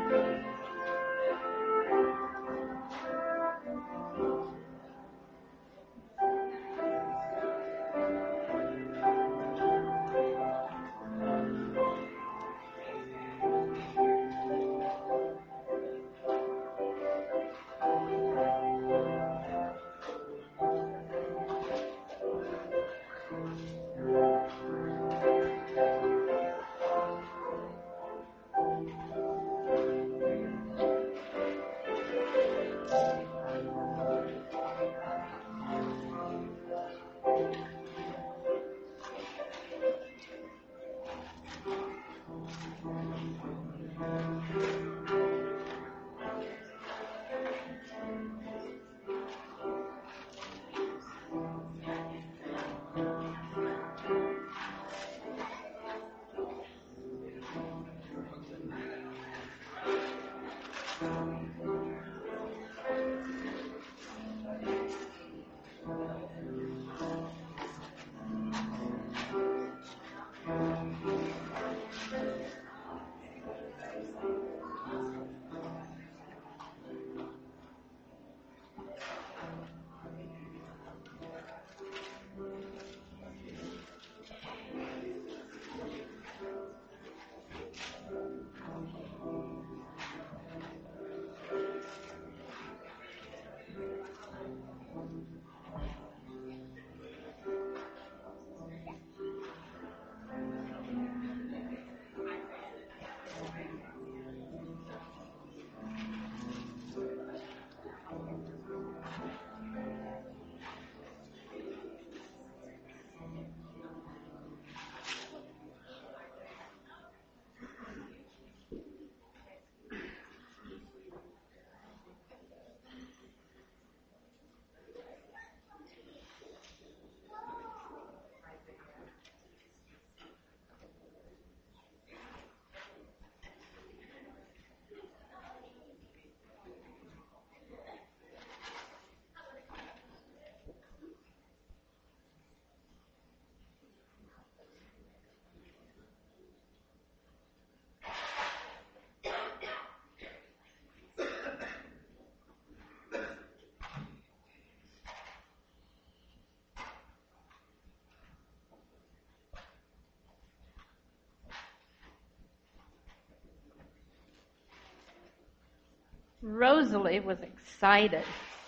Rosalie was excited.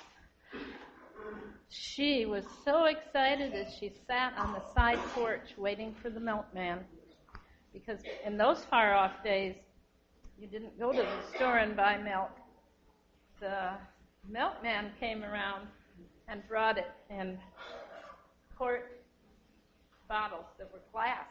She was so excited as she sat on the side porch waiting for the milkman. Because in those far-off days, you didn't go to the store and buy milk. The milkman came around and brought it in quart bottles that were glass.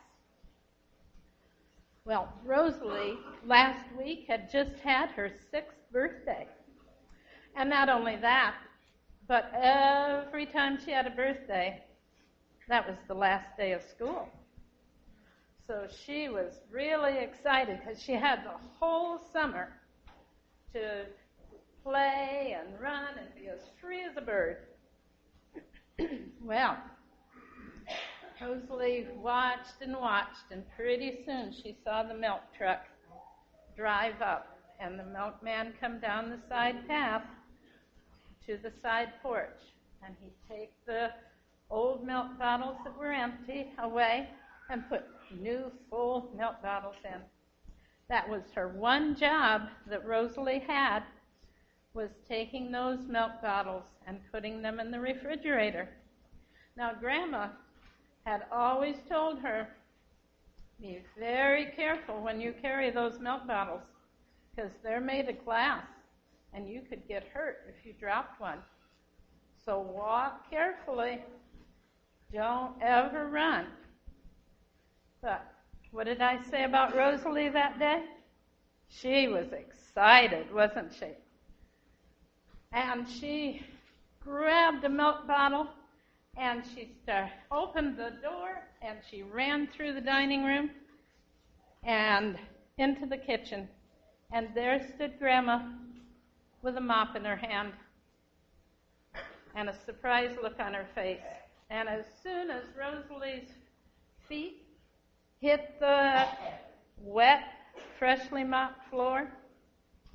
Well, Rosalie last week had just had her 6th birthday. And not only that, but every time she had a birthday, that was the last day of school. So she was really excited because she had the whole summer to play and run and be as free as a bird. Well, Rosalie watched, and pretty soon she saw the milk truck drive up, and the milkman come down the side path to the side porch, and he'd take the old milk bottles that were empty away and put new full milk bottles in. That was her one job that Rosalie had, was taking those milk bottles and putting them in the refrigerator. Now, Grandma had always told her, be very careful when you carry those milk bottles, because they're made of glass, and you could get hurt if you dropped one. So walk carefully. Don't ever run. But what did I say about Rosalie that day? She was excited, wasn't she? And she grabbed a milk bottle, and she opened the door, and she ran through the dining room and into the kitchen. And there stood Grandma with a mop in her hand and a surprised look on her face. And as soon as Rosalie's feet hit the wet, freshly mopped floor,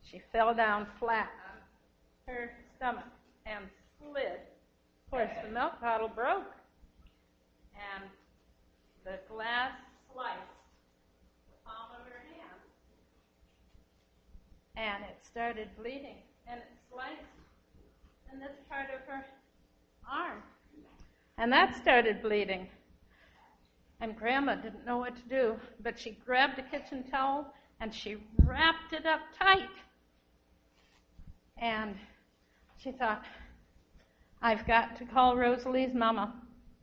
She fell down flat on her stomach and slid. Of course, the milk bottle broke, and the glass sliced the palm of her hand, and it started bleeding, and it sliced in this part of her arm, and that started bleeding. And Grandma didn't know what to do, but she grabbed a kitchen towel and she wrapped it up tight. And she thought, I've got to call Rosalie's mama.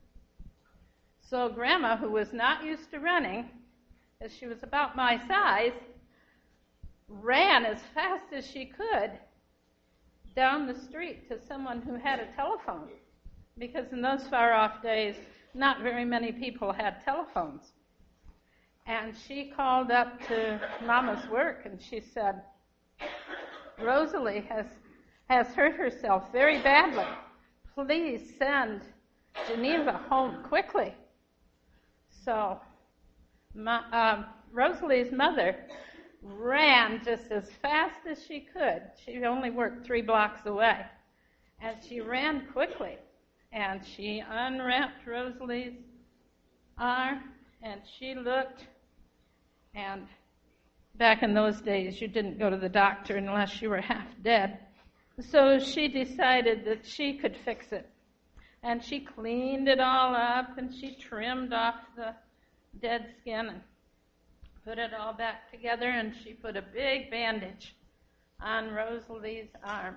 So Grandma, who was not used to running, as she was about my size, ran as fast as she could down the street to someone who had a telephone, because in those far-off days, not very many people had telephones. And she called up to Mama's work, and she said, Rosalie has hurt herself very badly. Please send Geneva home quickly. So Rosalie's mother ran just as fast as she could. She only worked 3 blocks away. And she ran quickly. And she unwrapped Rosalie's arm, and she looked. And back in those days, you didn't go to the doctor unless you were half dead. So she decided that she could fix it. And she cleaned it all up, and she trimmed off the dead skin and put it all back together, and she put a big bandage on Rosalie's arm.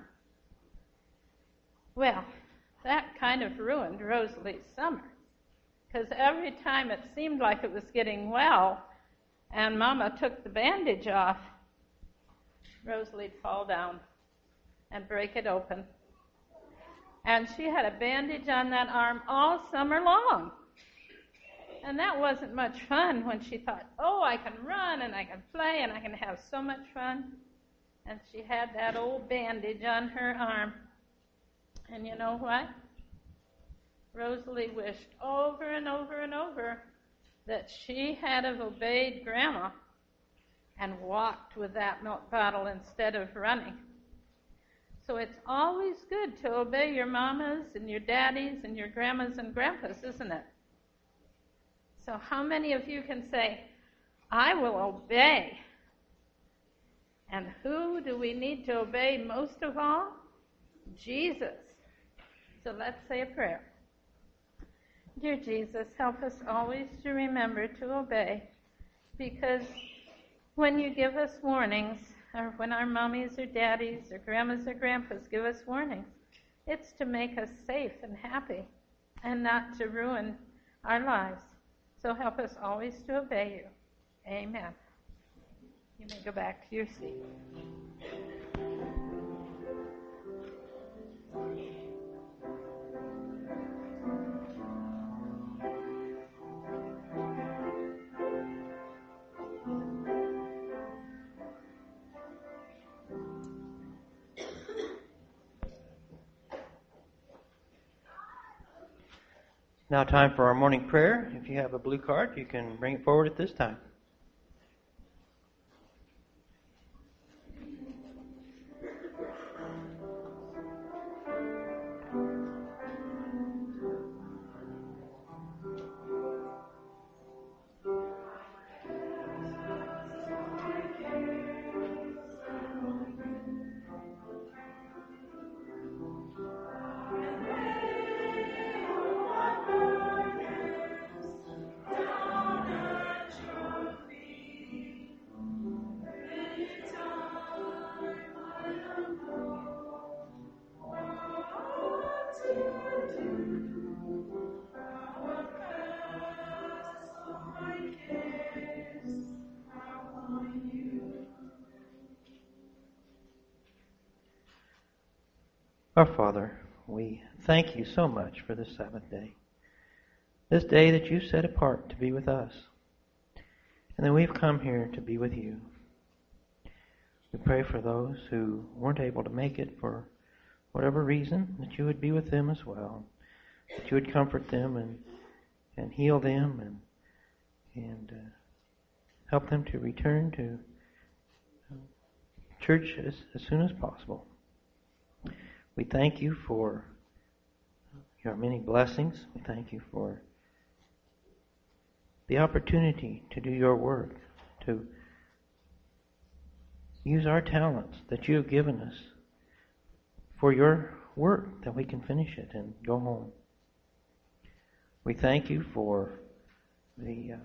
Well, that kind of ruined Rosalie's summer, because every time it seemed like it was getting well and Mama took the bandage off, Rosalie'd fall down and break it open. And she had a bandage on that arm all summer long. And that wasn't much fun when she thought, oh, I can run and I can play and I can have so much fun. And she had that old bandage on her arm. And you know what? Rosalie wished over and over and over that she had have obeyed Grandma and walked with that milk bottle instead of running. So it's always good to obey your mamas and your daddies and your grandmas and grandpas, isn't it? So how many of you can say, I will obey? And who do we need to obey most of all? Jesus. So let's say a prayer. Dear Jesus, help us always to remember to obey, because when you give us warnings, or when our mommies or daddies or grandmas or grandpas give us warnings, it's to make us safe and happy and not to ruin our lives. So help us always to obey you. Amen. You may go back to your seat. Now time for our morning prayer. If you have a blue card, you can bring it forward at this time. Our Father, we thank you so much for this Sabbath day. This day that you set apart to be with us. And then we've come here to be with you. We pray for those who weren't able to make it for whatever reason, that you would be with them as well. That you would comfort them and heal them and help them to return to church as soon as possible. We thank you for your many blessings. We thank you for the opportunity to do your work, to use our talents that you have given us for your work, that we can finish it and go home. We thank you for the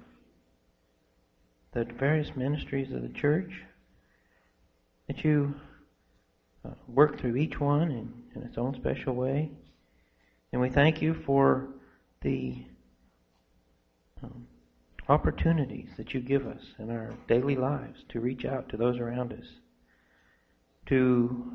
various ministries of the church, that you work through each one in its own special way. And we thank you for the opportunities that you give us in our daily lives to reach out to those around us, to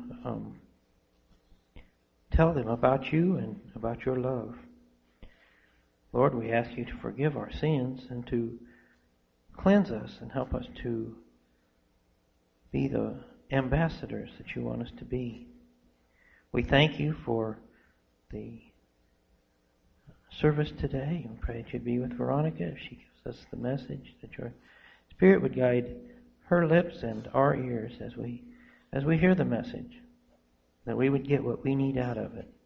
tell them about you and about your love. Lord, we ask you to forgive our sins and to cleanse us and help us to be the ambassadors that you want us to be. We thank you for the service today and pray that you'd be with Veronica if she gives us the message, that your Spirit would guide her lips and our ears as we hear the message, that we would get what we need out of it.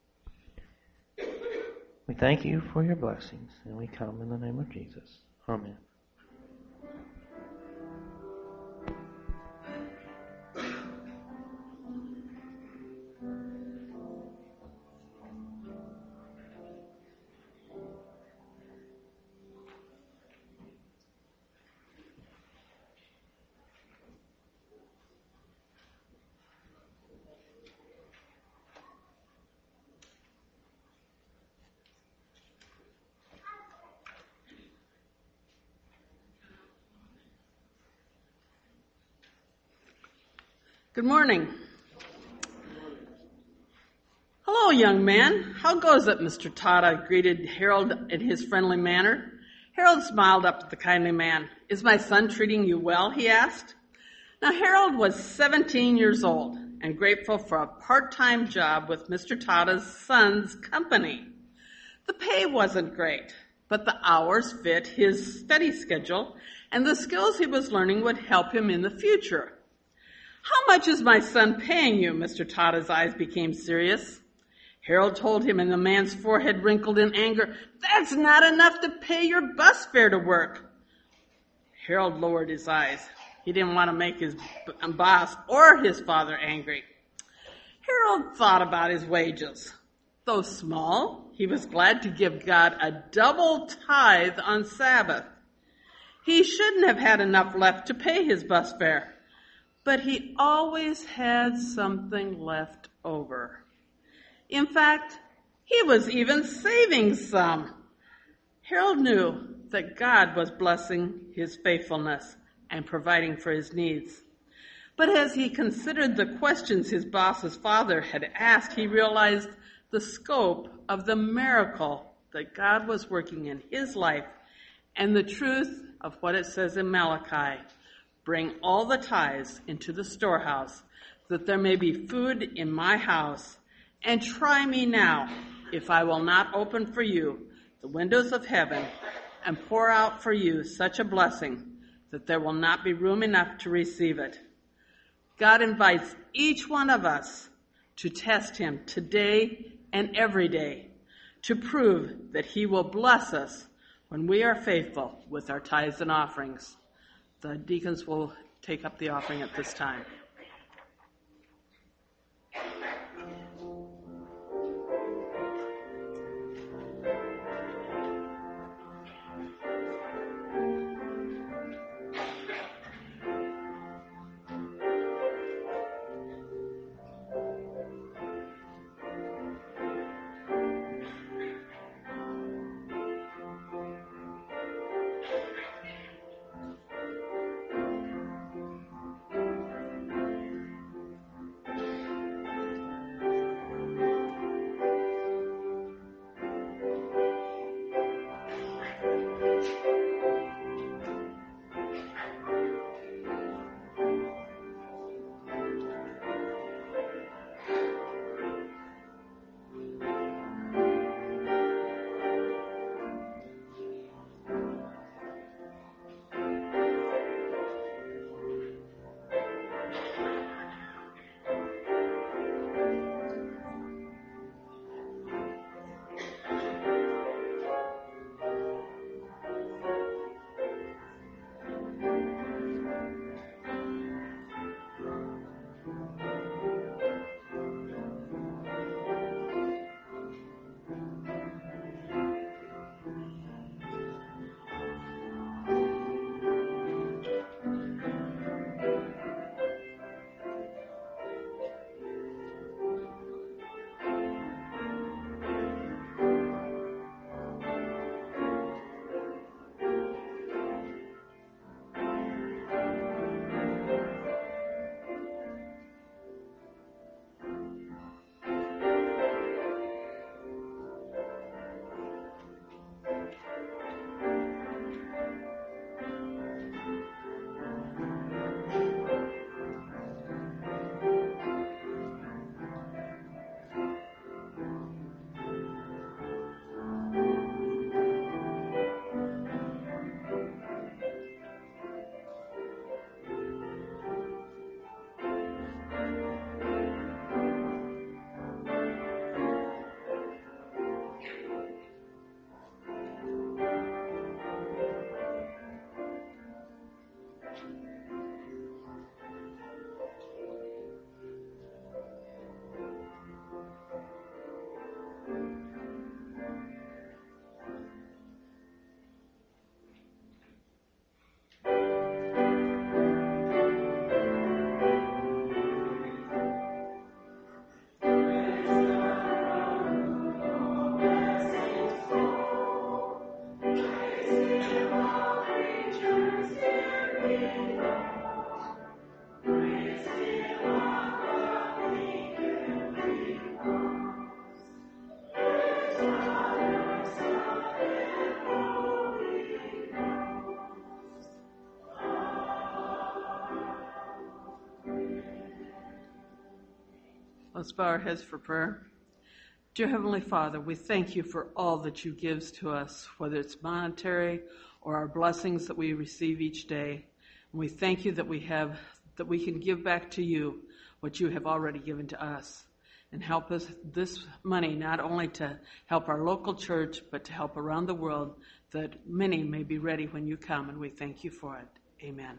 We thank you for your blessings, and we come in the name of Jesus. Amen. Good morning. Hello, young man. How goes it, Mr. Tata greeted Harold in his friendly manner. Harold smiled up at the kindly man. Is my son treating you well? He asked. Now, Harold was 17 years old and grateful for a part-time job with Mr. Tata's son's company. The pay wasn't great, but the hours fit his study schedule, and the skills he was learning would help him in the future. How much is my son paying you? Mr. Tata's eyes became serious. Harold told him, and the man's forehead wrinkled in anger. That's not enough to pay your bus fare to work. Harold lowered his eyes. He didn't want to make his boss or his father angry. Harold thought about his wages. Though small, he was glad to give God a double tithe on Sabbath. He shouldn't have had enough left to pay his bus fare, but he always had something left over. In fact, he was even saving some. Harold knew that God was blessing his faithfulness and providing for his needs. But as he considered the questions his boss's father had asked, he realized the scope of the miracle that God was working in his life and the truth of what it says in Malachi. Bring all the tithes into the storehouse, that there may be food in my house. And try me now, if I will not open for you the windows of heaven and pour out for you such a blessing that there will not be room enough to receive it. God invites each one of us to test him today and every day, to prove that he will bless us when we are faithful with our tithes and offerings. The deacons will take up the offering at this time. Let's bow our heads for prayer. Dear Heavenly Father, we thank you for all that you give to us, whether it's monetary or our blessings that we receive each day. And we thank you that we can give back to you what you have already given to us. And help us this money not only to help our local church, but to help around the world, that many may be ready when you come. And we thank you for it. Amen.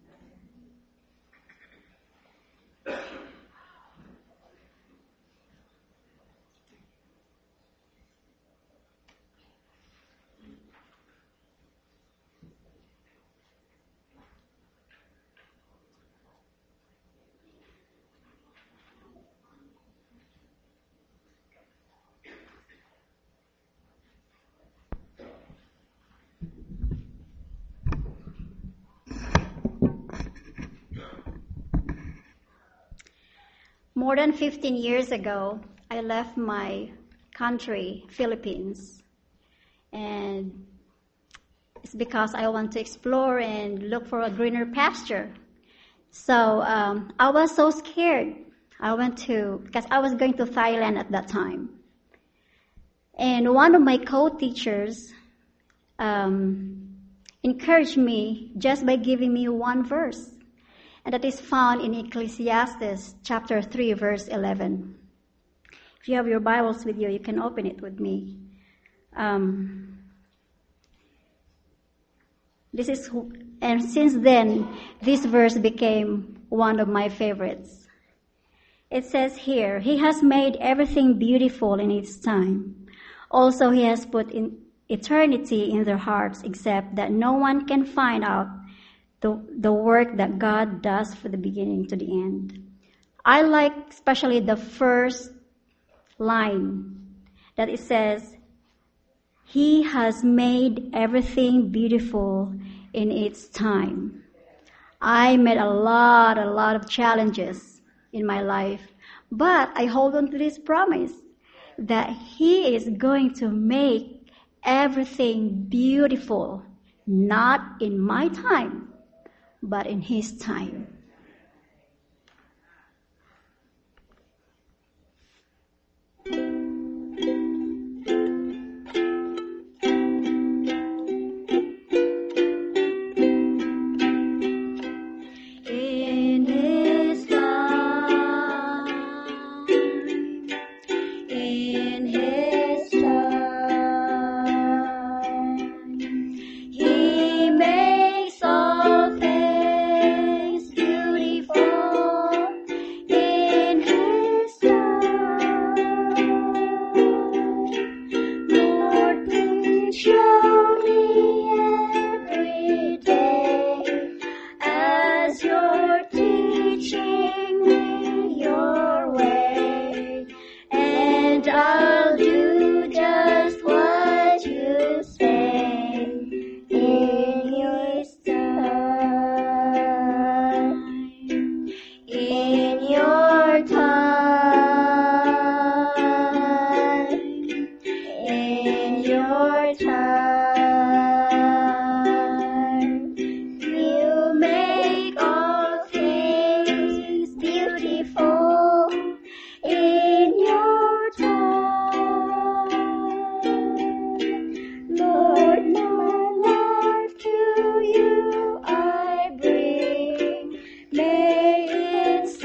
More than 15 years ago, I left my country, Philippines, and it's because I want to explore and look for a greener pasture. So I was so scared. Because I was going to Thailand at that time. And one of my co-teachers encouraged me just by giving me one verse. And that is found in Ecclesiastes chapter 3, verse 11. If you have your Bibles with you, you can open it with me. And since then, this verse became one of my favorites. It says here, He has made everything beautiful in its time. Also, He has put in eternity in their hearts, except that no one can find out the work that God does from the beginning to the end. I like especially the first line that it says, He has made everything beautiful in its time. I met a lot of challenges in my life, but I hold on to this promise that He is going to make everything beautiful, not in my time, but in His time. In His time, in His time, He makes all things beautiful. In His time, Lord, please show me every day as You're teaching me Your way, and I'll do just what You say in His time. In Your time, in Your time, You make all things beautiful. In Your time, Lord, my life to You I bring. May it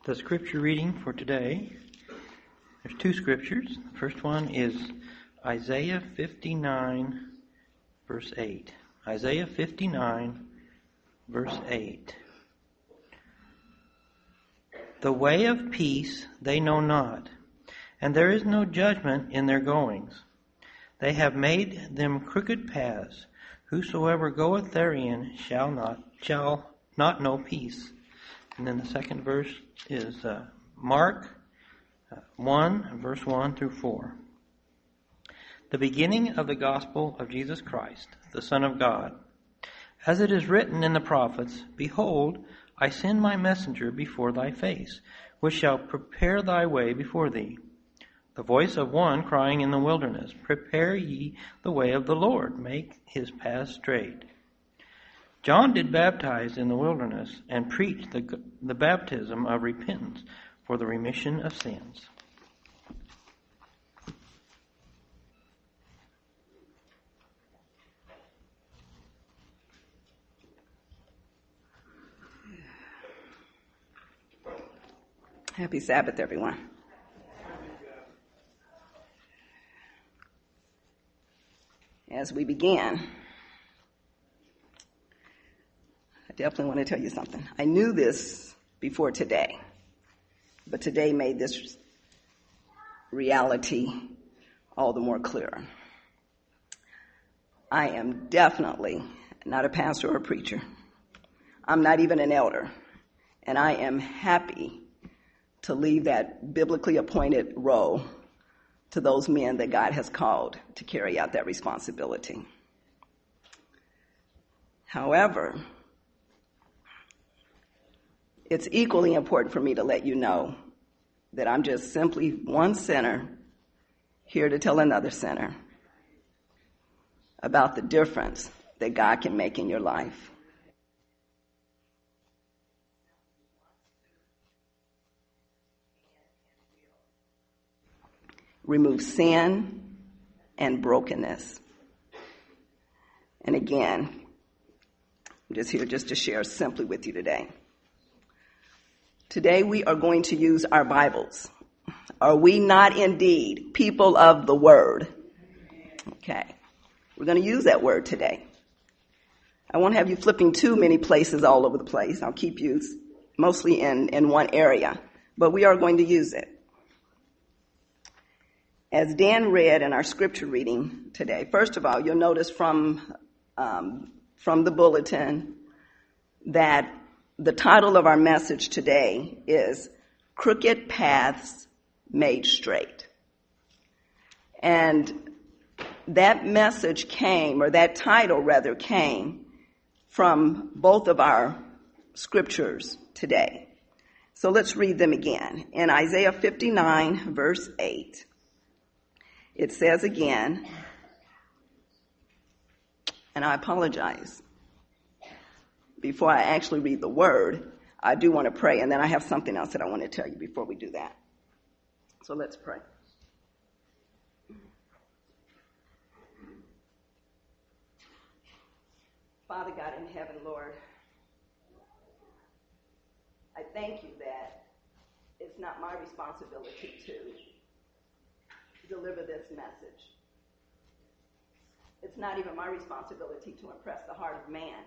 The scripture reading for today, there's two scriptures. The first one is Isaiah 59, verse 8. Isaiah 59, verse 8. The way of peace they know not, and there is no judgment in their goings. They have made them crooked paths. Whosoever goeth therein shall not know peace. And then the second verse is Mark 1, verse 1 through 4. The beginning of the gospel of Jesus Christ, the Son of God. As it is written in the prophets, Behold, I send my messenger before thy face, which shall prepare thy way before thee. The voice of one crying in the wilderness, Prepare ye the way of the Lord, make his path straight. John did baptize in the wilderness and preached the baptism of repentance for the remission of sins. Happy Sabbath, everyone. As we begin, I definitely want to tell you something. I knew this before today, but today made this reality all the more clearer. I am definitely not a pastor or a preacher. I'm not even an elder, and I am happy to leave that biblically appointed role to those men that God has called to carry out that responsibility. However, it's equally important for me to let you know that I'm just simply one sinner here to tell another sinner about the difference that God can make in your life. Remove sin and brokenness. And again, I'm just here just to share simply with you today. Today we are going to use our Bibles. Are we not indeed people of the Word? Okay. We're going to use that word today. I won't have you flipping too many places all over the place. I'll keep you mostly in one area. But we are going to use it. As Dan read in our scripture reading today, first of all, you'll notice from the bulletin that the title of our message today is Crooked Paths Made Straight. And that message came, or that title rather came, from both of our scriptures today. So let's read them again. In Isaiah 59, verse 8. It says again, and I apologize. Before I actually read the word, I do want to pray, and then I have something else that I want to tell you before we do that. So let's pray. Father God in heaven, Lord, I thank you that it's not my responsibility to deliver this message. It's not even my responsibility to impress the heart of man,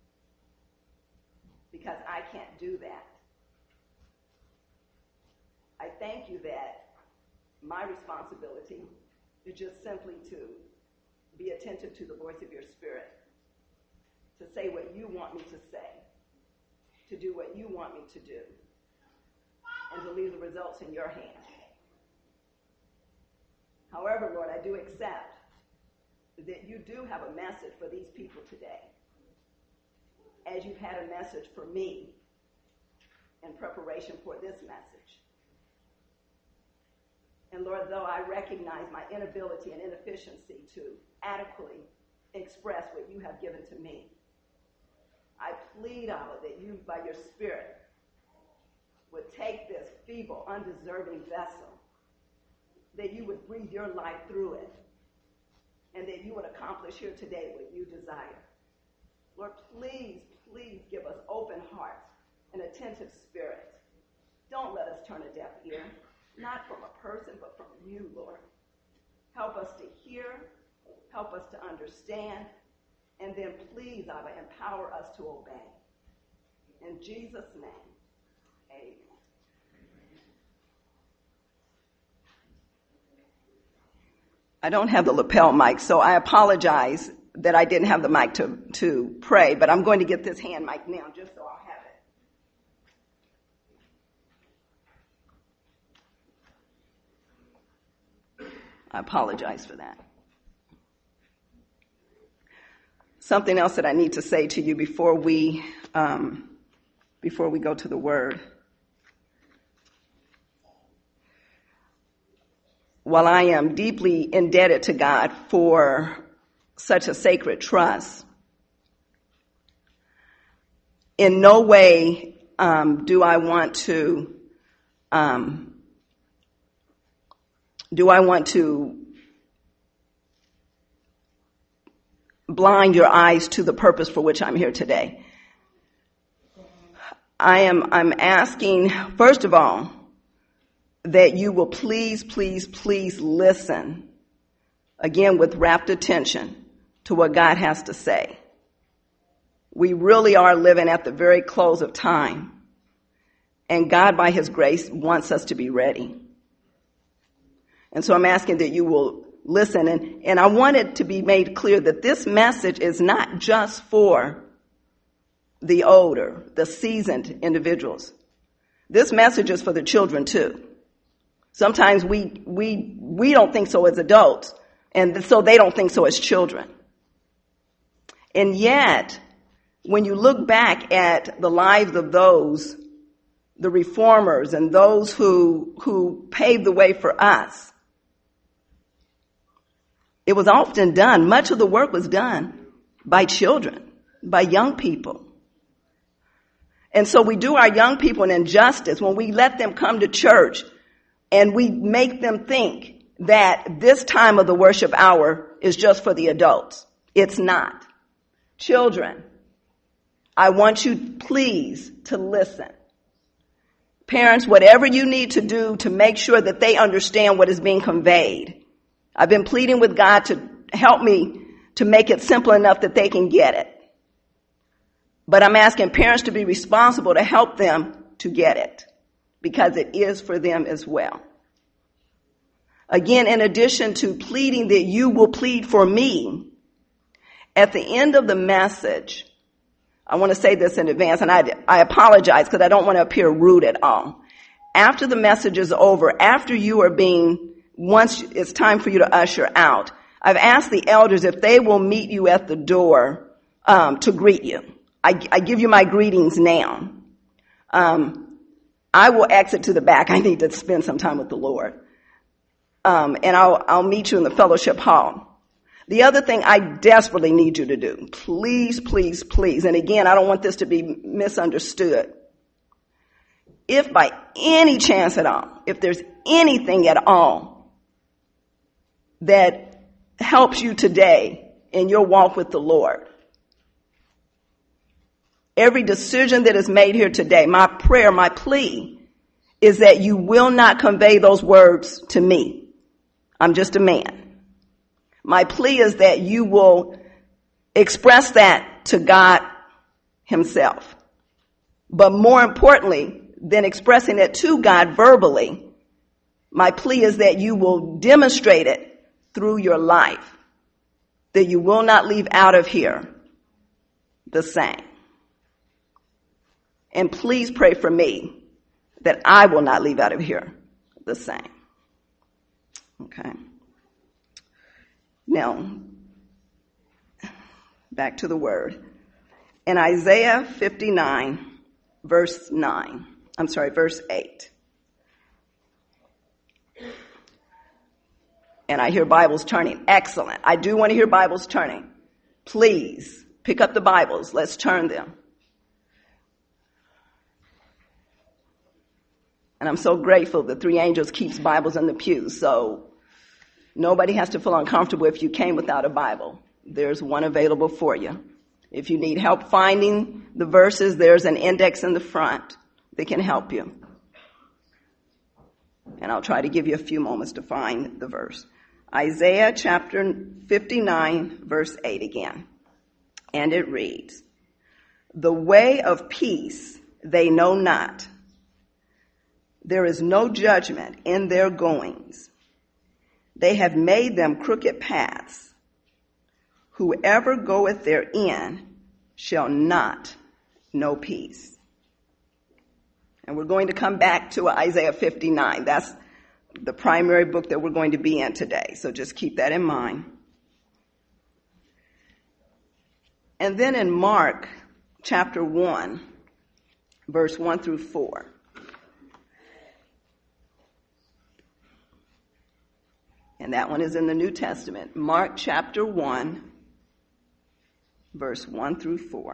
because I can't do that. I thank you that my responsibility is just simply to be attentive to the voice of your Spirit, to say what you want me to say, to do what you want me to do, and to leave the results in your hands. However, Lord, I do accept that you do have a message for these people today, as you've had a message for me in preparation for this message. And Lord, though I recognize my inability and inefficiency to adequately express what you have given to me, I plead, Abba, that you, by your Spirit, would take this feeble, undeserving vessel, that you would breathe your life through it, and that you would accomplish here today what you desire. Lord, please give us open hearts and attentive spirits Don't let us turn a deaf ear, not from a person, but from you, Lord. Help us to hear, help us to understand, and then please, Abba, empower us to obey. In Jesus' name, amen. I don't have the lapel mic, so I apologize that I didn't have the mic to pray, but I'm going to get this hand mic now just so I'll have it. I apologize for that. Something else that I need to say to you before we go to the Word. While I am deeply indebted to God for such a sacred trust, in no way do I want to blind your eyes to the purpose for which I'm here today. I'm asking, first of all, that you will please listen, again with rapt attention, to what God has to say. We really are living at the very close of time, and God, by His grace, wants us to be ready. And so I'm asking that you will listen, and I want it to be made clear that this message is not just for the older, the seasoned individuals. This message is for the children too. Sometimes we don't think so as adults, and so they don't think so as children. And yet, when you look back at the lives of those, the reformers and those who paved the way for us, it was often done, much of the work was done by children, by young people. And so we do our young people an injustice when we let them come to church and we make them think that this time of the worship hour is just for the adults. It's not. Children, I want you, please, to listen. Parents, whatever you need to do to make sure that they understand what is being conveyed. I've been pleading with God to help me to make it simple enough that they can get it. But I'm asking parents to be responsible to help them to get it, because it is for them as well. Again, in addition to pleading that you will plead for me, at the end of the message, I want to say this in advance, and I apologize because I don't want to appear rude at all. After the message is over, after you are once it's time for you to usher out, I've asked the elders if they will meet you at the door to greet you. I give you my greetings now. I will exit to the back. I need to spend some time with the Lord. And I'll meet you in the fellowship hall. The other thing I desperately need you to do, please, and again, I don't want this to be misunderstood. If by any chance at all, if there's anything at all that helps you today in your walk with the Lord, every decision that is made here today, my prayer, my plea is that you will not convey those words to me. I'm just a man. My plea is that you will express that to God Himself. But more importantly than expressing it to God verbally, my plea is that you will demonstrate it through your life, that you will not leave out of here the same. And please pray for me that I will not leave out of here the same. Okay. Now, back to the word. In Isaiah 59, verse 8. And I hear Bibles turning. Excellent. I do want to hear Bibles turning. Please pick up the Bibles. Let's turn them. And I'm so grateful that Three Angels keeps Bibles in the pews, so nobody has to feel uncomfortable if you came without a Bible. There's one available for you. If you need help finding the verses, there's an index in the front that can help you. and I'll try to give you a few moments to find the verse. Isaiah chapter 59, verse 8 again. And it reads, "The way of peace they know not. There is no judgment in their goings. They have made them crooked paths. Whoever goeth therein shall not know peace." And we're going to come back to Isaiah 59. That's the primary book that we're going to be in today. So just keep that in mind. And then in Mark chapter 1, verse 1 through 4. And that one is in the New Testament. Mark chapter 1, verse 1 through 4.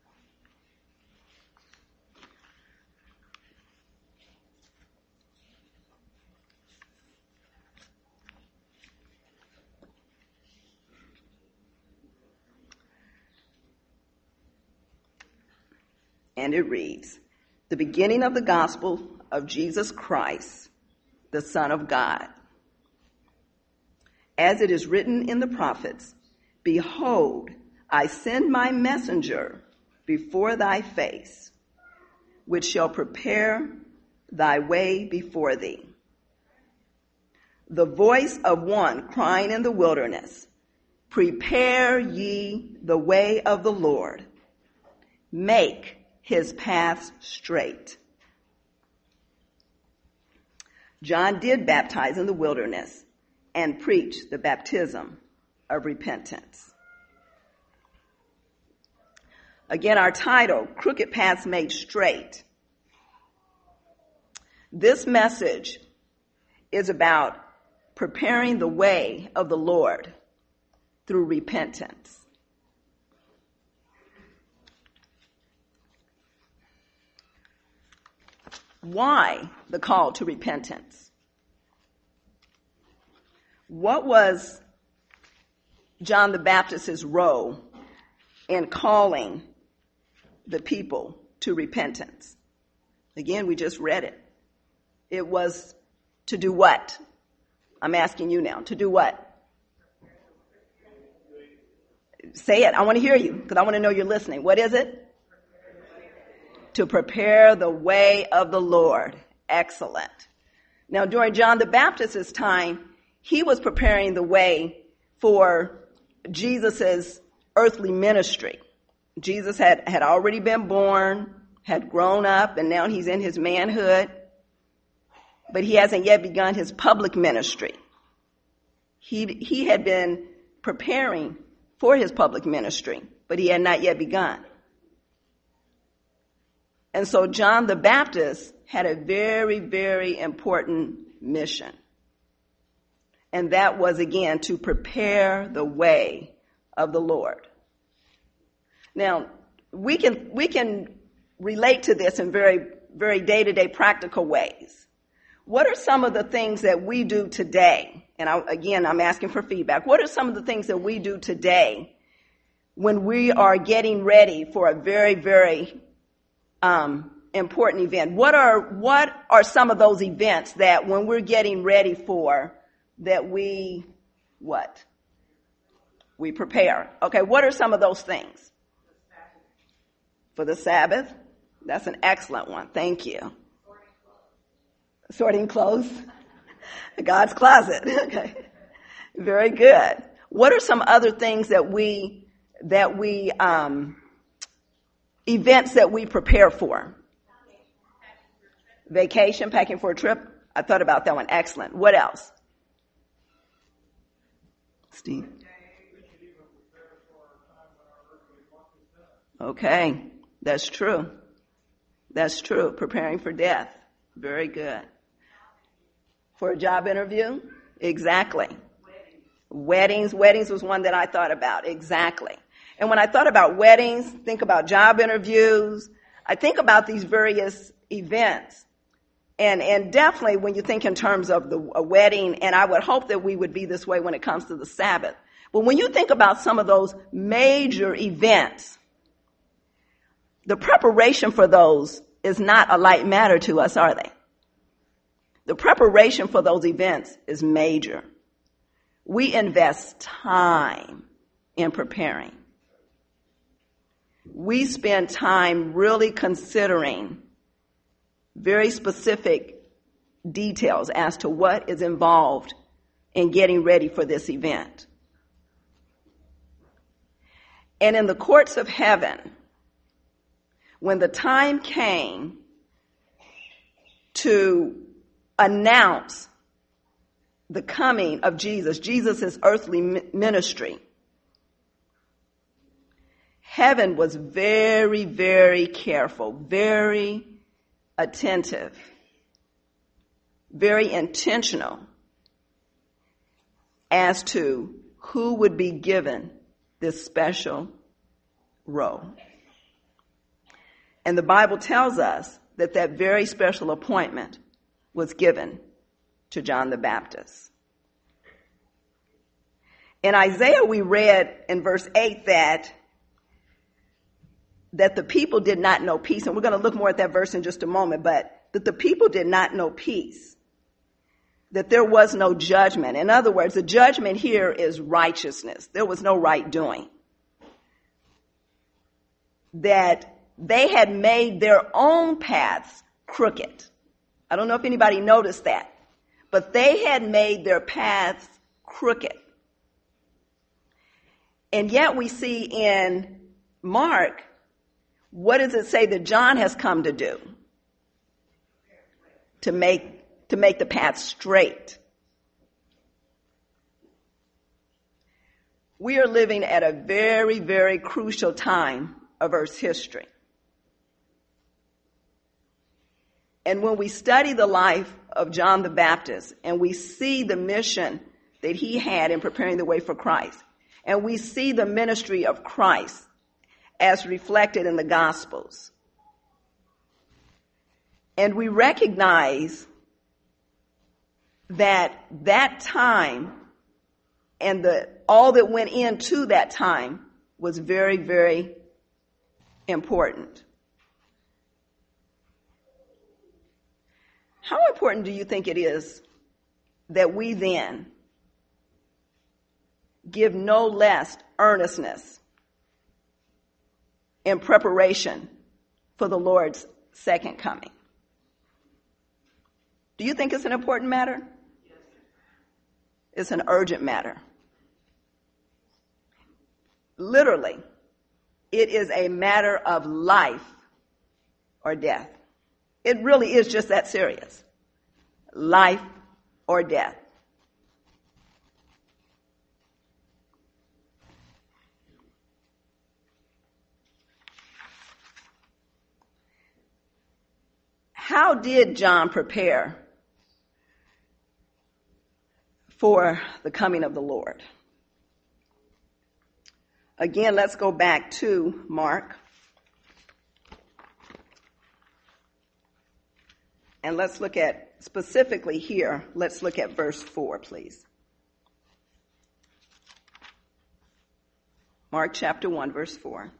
And it reads, "The beginning of the gospel of Jesus Christ, the Son of God. As it is written in the prophets, Behold, I send my messenger before thy face, which shall prepare thy way before thee. The voice of one crying in the wilderness, Prepare ye the way of the Lord. Make his paths straight." John did baptize in the wilderness and preach the baptism of repentance. Again, our title, Crooked Paths Made Straight. This message is about preparing the way of the Lord through repentance. Why the call to repentance? What was John the Baptist's role in calling the people to repentance? Again, we just read it. It was to do what? I'm asking you now. To do what? Say it. I want to hear you because I want to know you're listening. What is it? To prepare the way of the Lord. Excellent. Now, during John the Baptist's time, he was preparing the way for Jesus's earthly ministry. Jesus had already been born, had grown up, and now he's in his manhood, but he hasn't yet begun his public ministry. He had been preparing for his public ministry, but he had not yet begun. And so John the Baptist had a very, very important mission. And that was, again, to prepare the way of the Lord. Now, we can relate to this in very, very day-to-day practical ways. What are some of the things that we do today? And I'm asking for feedback. What are some of the things that we do today when we are getting ready for a very, very important event? What are some of those events that when we're getting ready for, that we prepare? Okay, what are some of those things? For the Sabbath? That's an excellent one. Thank you. Sorting clothes. God's closet. Okay. Very good. What are some other things events that we prepare for? Vacation, packing for a trip. I thought about that one. Excellent. What else? Steve? Okay. That's true. That's true. Preparing for death. Very good. For a job interview? Exactly. Weddings was one that I thought about. Exactly. And when I thought about weddings, think about job interviews, I think about these various events. And definitely when you think in terms of a wedding, and I would hope that we would be this way when it comes to the Sabbath. But when you think about some of those major events, the preparation for those is not a light matter to us, are they? The preparation for those events is major. We invest time in preparing. We spend time really considering very specific details as to what is involved in getting ready for this event. And in the courts of heaven, when the time came to announce the coming of Jesus' earthly ministry, heaven was very, very careful, very attentive, very intentional as to who would be given this special role. And the Bible tells us that that very special appointment was given to John the Baptist. In Isaiah, we read in verse 8 that the people did not know peace. And we're going to look more at that verse in just a moment, but that the people did not know peace, that there was no judgment. In other words, the judgment here is righteousness. There was no right doing. That they had made their own paths crooked. I don't know if anybody noticed that, but they had made their paths crooked. And yet we see in Mark, what does it say that John has come to do? To make the path straight. We are living at a very, very crucial time of Earth's history. And when we study the life of John the Baptist and we see the mission that he had in preparing the way for Christ, and we see the ministry of Christ as reflected in the Gospels, and we recognize that time and all that went into that time was very, very important. How important do you think it is that we then give no less earnestness in preparation for the Lord's second coming? Do you think it's an important matter? It's an urgent matter. Literally, it is a matter of life or death. It really is just that serious. Life or death. How did John prepare for the coming of the Lord? Again, let's go back to Mark. And let's look at, specifically here, let's look at verse 4, please. Mark chapter 1, verse 4.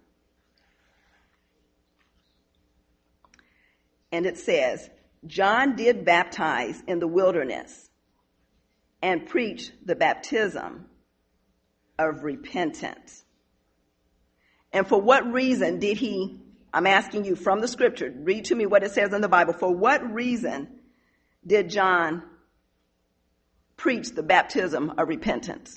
And it says, John did baptize in the wilderness and preach the baptism of repentance. And for what reason did he, I'm asking you from the scripture, read to me what it says in the Bible. For what reason did John preach the baptism of repentance?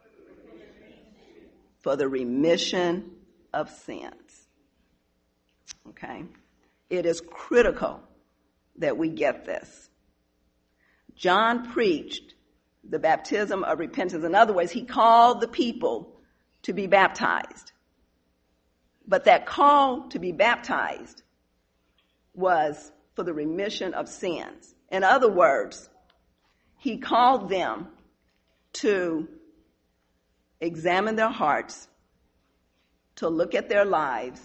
For the remission of sins. Okay? It is critical that we get this. John preached the baptism of repentance. In other words, he called the people to be baptized. But that call to be baptized was for the remission of sins. In other words, he called them to examine their hearts, to look at their lives,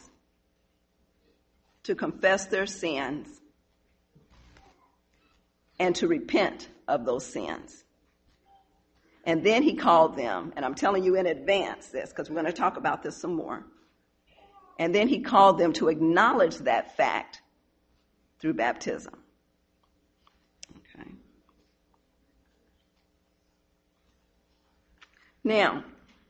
to confess their sins, and to repent of those sins. And then he called them, and I'm telling you in advance this, because we're going to talk about this some more. And then he called them to acknowledge that fact through baptism. Okay. Now,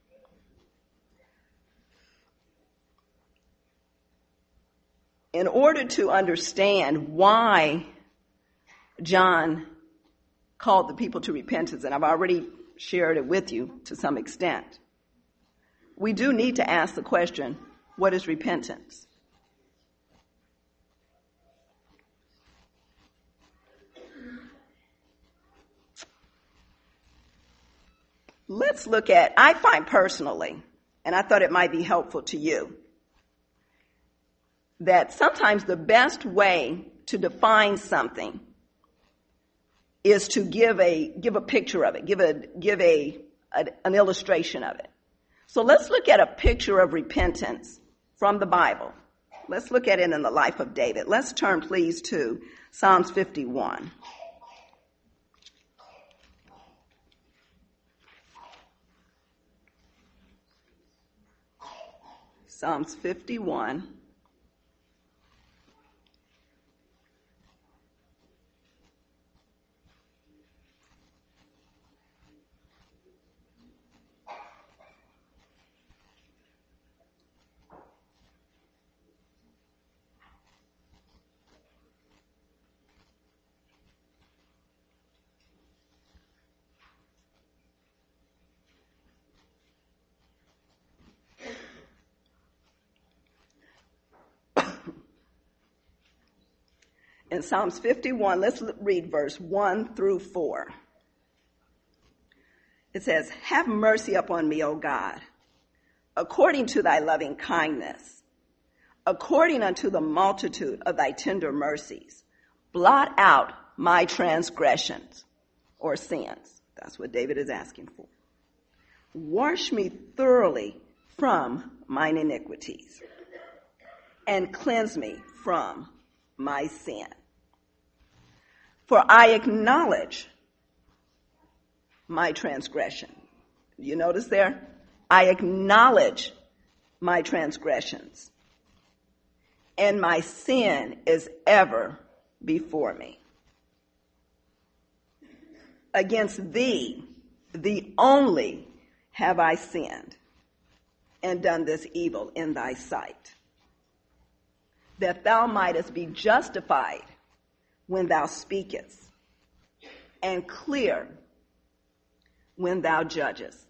in order to understand why John called the people to repentance, and I've already shared it with you to some extent, we do need to ask the question, what is repentance? Let's look at, I find personally, and I thought it might be helpful to you, that sometimes the best way to define something is to give a picture of it, give an illustration of it. So let's look at a picture of repentance from the Bible. Let's look at it in the life of David. Let's turn, please, to Psalms 51. Psalms 51. In Psalms 51, let's read verse 1 through 4. It says, "Have mercy upon me, O God, according to thy loving kindness, according unto the multitude of thy tender mercies. Blot out my transgressions," or sins. That's what David is asking for. "Wash me thoroughly from mine iniquities, and cleanse me from my sin. For I acknowledge my transgression." You notice there? I acknowledge my transgressions, and my sin is ever before me. Against thee, thee only, have I sinned, and done this evil in thy sight, that thou mightest be justified when thou speakest, and clear when thou judgest.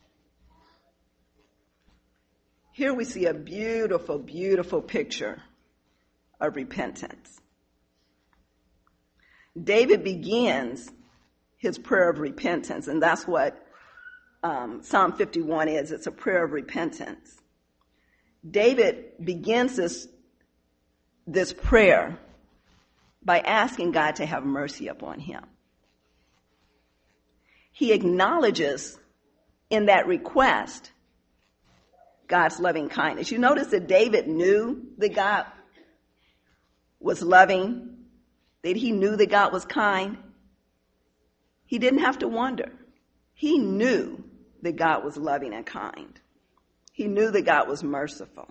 Here we see a beautiful, beautiful picture of repentance. David begins his prayer of repentance, and that's what Psalm 51 is. It's a prayer of repentance. David begins this prayer by asking God to have mercy upon him. He acknowledges in that request God's loving kindness. You notice that David knew that God was loving, that he knew that God was kind. He didn't have to wonder. He knew that God was loving and kind. He knew that God was merciful.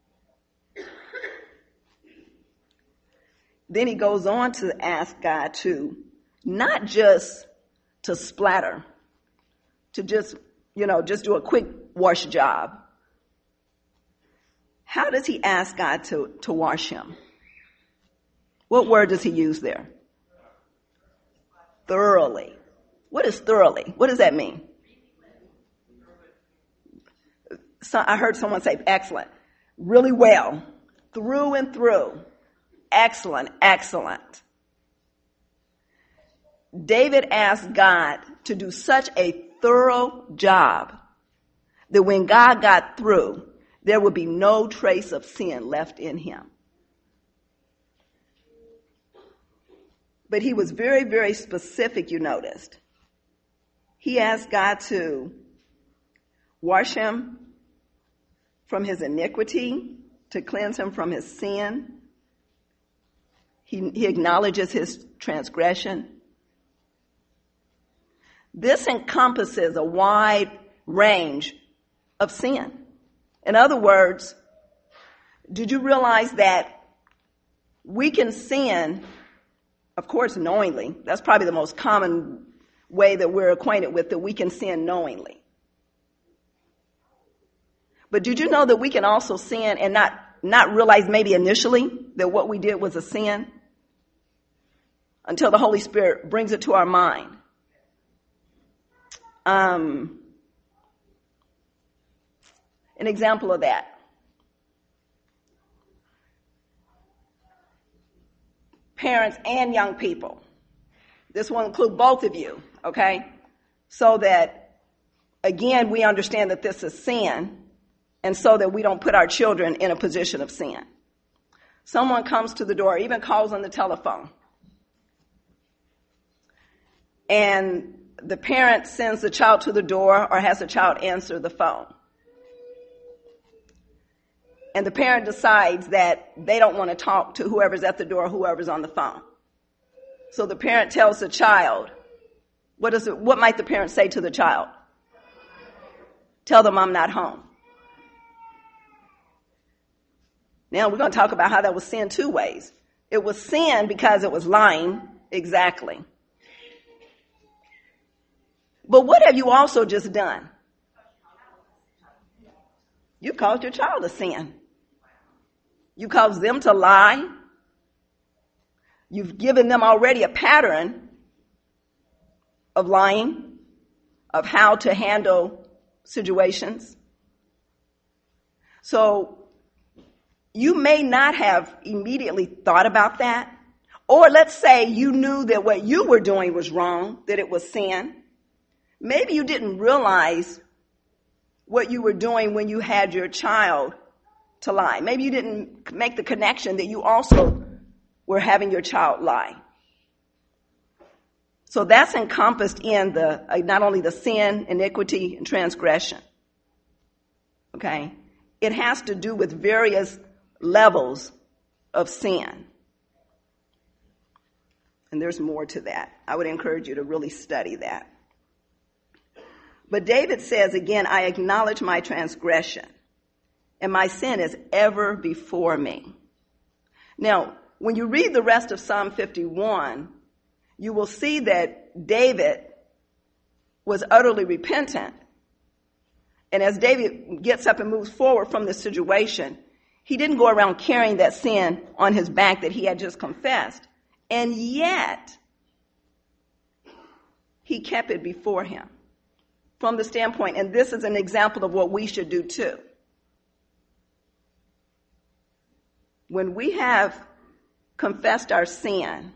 Then he goes on to ask God to not just to splatter, to just do a quick wash job. How does he ask God to wash him? What word does he use there? Thoroughly. What is thoroughly? What does that mean? So I heard someone say excellent. Really well. Through and through. Excellent, excellent. David asked God to do such a thorough job that when God got through, there would be no trace of sin left in him. But he was very, very specific, you noticed. He asked God to wash him from his iniquity, to cleanse him from his sin. He acknowledges his transgression. This encompasses a wide range of sin. In other words, did you realize that we can sin, of course, knowingly? That's probably the most common way that we're acquainted with, that we can sin knowingly. But did you know that we can also sin and not realize maybe initially that what we did was a sin until the Holy Spirit brings it to our mind? An example of that. Parents and young people. This will include both of you, okay? So that, again, we understand that this is sin, and so that we don't put our children in a position of sin. Someone comes to the door, even calls on the telephone, and the parent sends the child to the door or has the child answer the phone. And the parent decides that they don't want to talk to whoever's at the door, whoever's on the phone. So the parent tells the child, what might the parent say to the child? Tell them I'm not home. Now we're going to talk about how that was sin two ways. It was sin because it was lying, exactly. But what have you also just done? You caused your child to sin. You caused them to lie. You've given them already a pattern of lying, of how to handle situations. So you may not have immediately thought about that. Or let's say you knew that what you were doing was wrong, that it was sin. Maybe you didn't realize what you were doing when you had your child to lie. Maybe you didn't make the connection that you also were having your child lie. So that's encompassed in not only the sin, iniquity, and transgression. Okay? It has to do with various levels of sin. And there's more to that. I would encourage you to really study that. But David says again, I acknowledge my transgression, and my sin is ever before me. Now, when you read the rest of Psalm 51, you will see that David was utterly repentant. And as David gets up and moves forward from this situation, he didn't go around carrying that sin on his back that he had just confessed. And yet, he kept it before him. From the standpoint, and this is an example of what we should do too. When we have confessed our sin,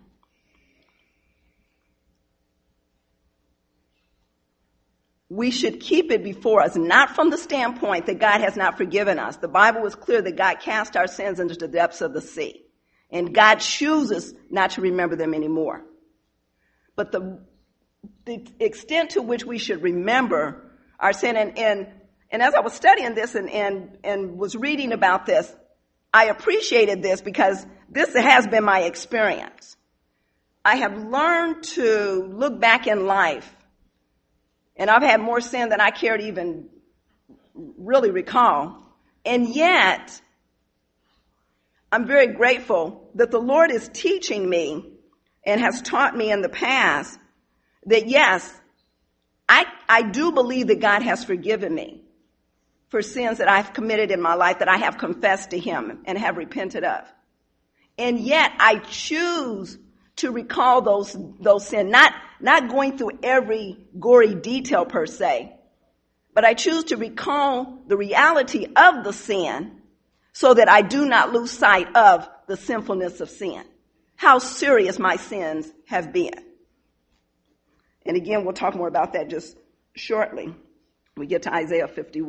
we should keep it before us, not from the standpoint that God has not forgiven us. The Bible was clear that God cast our sins into the depths of the sea, and God chooses not to remember them anymore. But the extent to which we should remember our sin, and as I was studying this and was reading about this, I appreciated this because this has been my experience. I have learned to look back in life, and I've had more sin than I care to even really recall, and yet I'm very grateful that the Lord is teaching me and has taught me in the past that yes, I do believe that God has forgiven me for sins that I've committed in my life that I have confessed to him and have repented of. And yet I choose to recall those sins, not going through every gory detail per se, but I choose to recall the reality of the sin so that I do not lose sight of the sinfulness of sin, how serious my sins have been. And again, we'll talk more about that just shortly. We get to Isaiah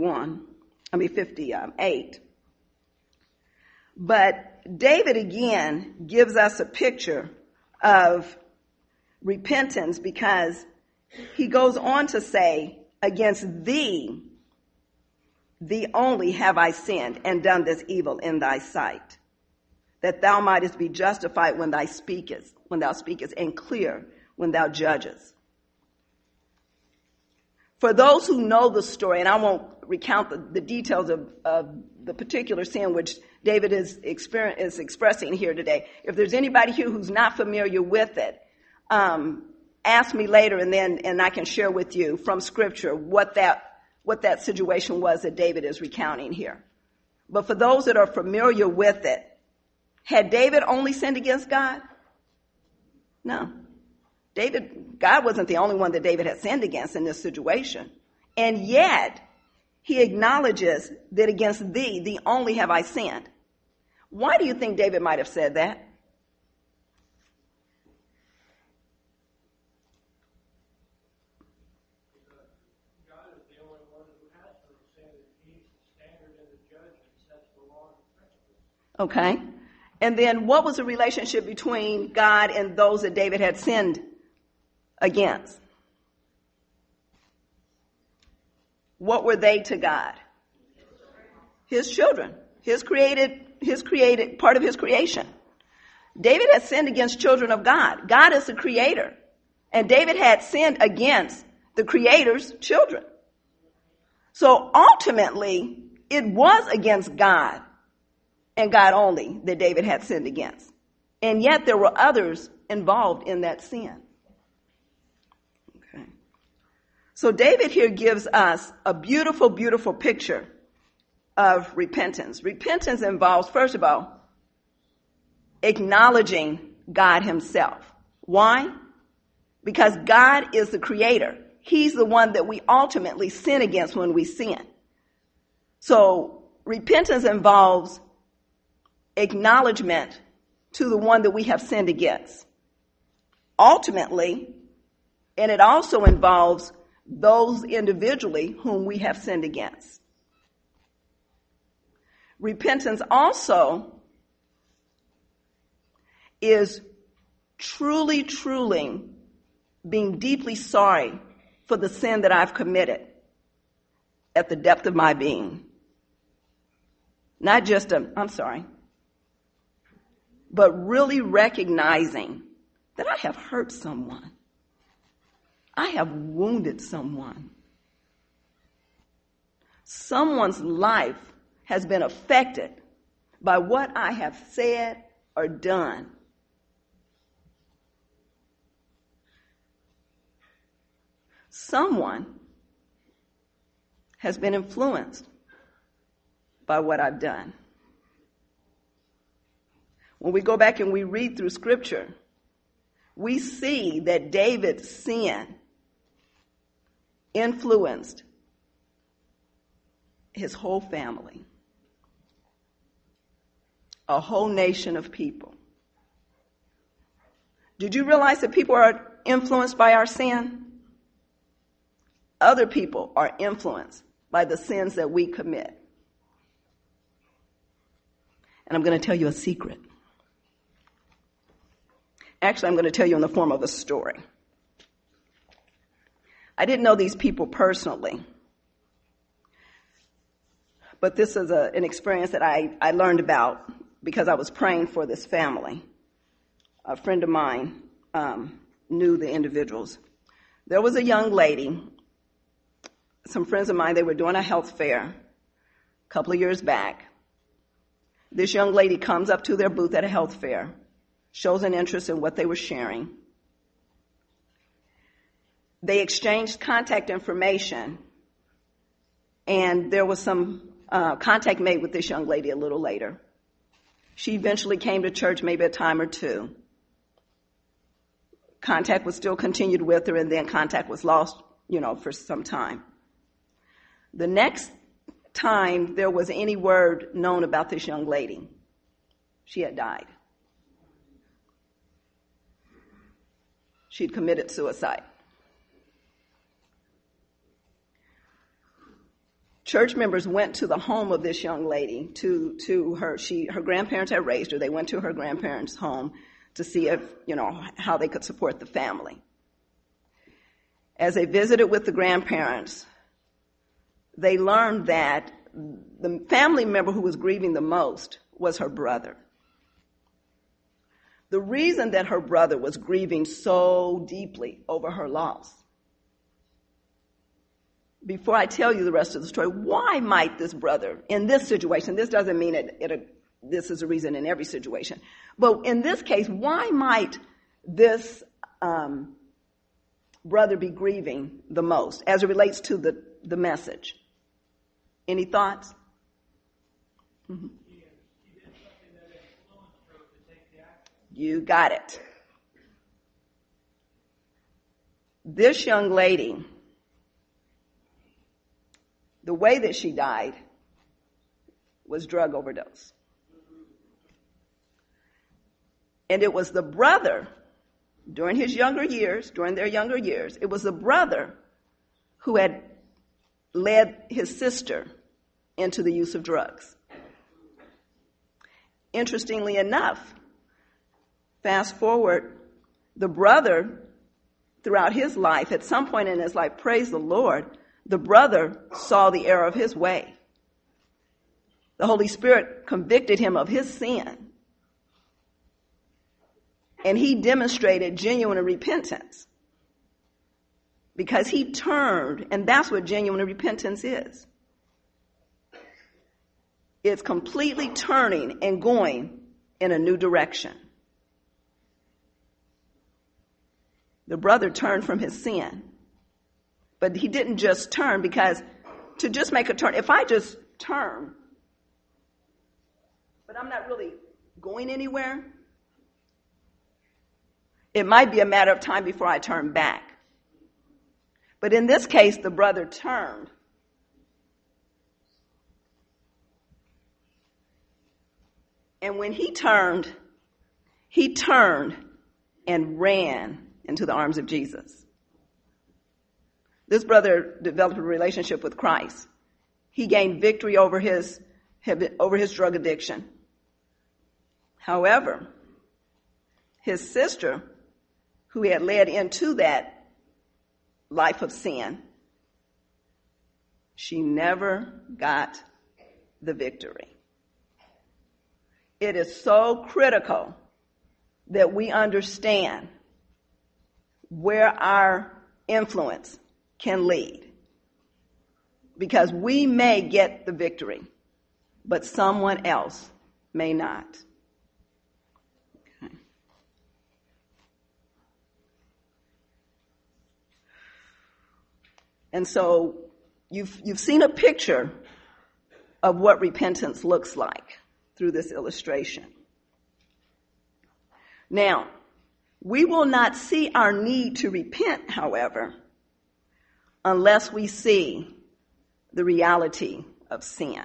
58. But David again gives us a picture of repentance because he goes on to say, against thee only have I sinned and done this evil in thy sight, that thou mightest be justified when thou speakest, and clear when thou judgest. For those who know the story, and I won't recount the details of the particular sin which David is expressing here today. If there's anybody here who's not familiar with it, ask me later, and I can share with you from Scripture what what that situation was that David is recounting here. But for those that are familiar with it, had David only sinned against God? No. God wasn't the only one that David had sinned against in this situation. And yet, he acknowledges that against thee, thee only have I sinned. Why do you think David might have said that? God is the only one who has to say that he's the standard and the judge and sets the law and principles. Okay. And then what was the relationship between God and those that David had sinned against? What were they to God? His children, his created, part of his creation. David had sinned against children of God. God is the creator. And David had sinned against the creator's children. So ultimately, it was against God and God only that David had sinned against. And yet there were others involved in that sin. Okay. So David here gives us a beautiful, beautiful picture of repentance. Repentance involves, first of all, acknowledging God himself. Why? Because God is the creator. He's the one that we ultimately sin against when we sin. So repentance involves acknowledgement to the one that we have sinned against. Ultimately, and it also involves those individually whom we have sinned against. Repentance also is truly, truly being deeply sorry for the sin that I've committed at the depth of my being. Not just I'm sorry, but really recognizing that I have hurt someone. I have wounded someone. Someone's life has been affected by what I have said or done. Someone has been influenced by what I've done. When we go back and we read through Scripture, we see that David's sin influenced his whole family, a whole nation of people. Did you realize that people are influenced by our sin? Other people are influenced by the sins that we commit. And I'm going to tell you a secret. Actually, I'm going to tell you in the form of a story. I didn't know these people personally, but this is an experience that I learned about because I was praying for this family. A friend of mine knew the individuals. There was a young lady, some friends of mine, they were doing a health fair a couple of years back. This young lady comes up to their booth at a health fair, shows an interest in what they were sharing. They exchanged contact information, and there was some contact made with this young lady a little later. She eventually came to church maybe a time or two. Contact was still continued with her, and then contact was lost, for some time. The next time there was any word known about this young lady, she had died. She'd committed suicide. Church members went to the home of this young lady, to her. Her grandparents had raised her. They went to her grandparents' home to see if, how they could support the family. As they visited with the grandparents, they learned that the family member who was grieving the most was her brother. The reason that her brother was grieving so deeply over her loss, before I tell you the rest of the story, why might this brother, in this situation, this doesn't mean this is a reason in every situation, but in this case, why might this brother be grieving the most as it relates to the the message. Any thoughts? Mm-hmm. She did something that influenced her to take the action. You got it. This young lady, the way that she died was drug overdose. And it was the brother, during their younger years, it was the brother who had led his sister into the use of drugs. Interestingly enough, fast forward, the brother, throughout his life, at some point in his life, praise the Lord, the brother saw the error of his way. The Holy Spirit convicted him of his sin. And he demonstrated genuine repentance. Because he turned, and that's what genuine repentance is. It's completely turning and going in a new direction. The brother turned from his sin. But he didn't just turn, because to just make a turn, if I just turn, but I'm not really going anywhere, it might be a matter of time before I turn back. But in this case, the brother turned. And when he turned and ran into the arms of Jesus. This brother developed a relationship with Christ. He gained victory over his drug addiction. However, his sister, who he had led into that life of sin, she never got the victory. It is so critical that we understand where our influence can lead. Because we may get the victory, but someone else may not. Okay. And so you've seen a picture of what repentance looks like through this illustration. Now, we will not see our need to repent, however, unless we see the reality of sin.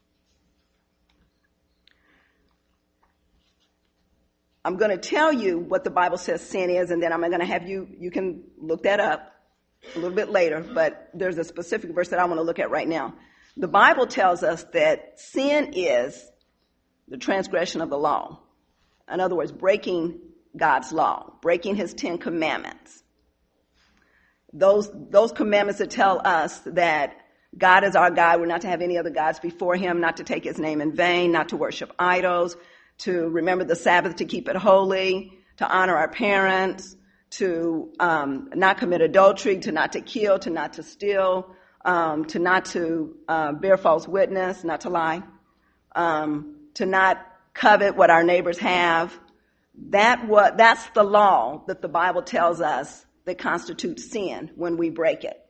I'm going to tell you what the Bible says sin is, and then I'm going to have you can look that up a little bit later, but there's a specific verse that I want to look at right now. The Bible tells us that sin is the transgression of the law. In other words, breaking God's law, breaking his 10 commandments. Those commandments that tell us that God is our God, we're not to have any other gods before him, not to take his name in vain, not to worship idols, to remember the Sabbath, to keep it holy, to honor our parents, to not commit adultery, to not to kill, to not to steal, to not to bear false witness, not to lie, to not covet what our neighbors have. That's the law that the Bible tells us that constitutes sin when we break it.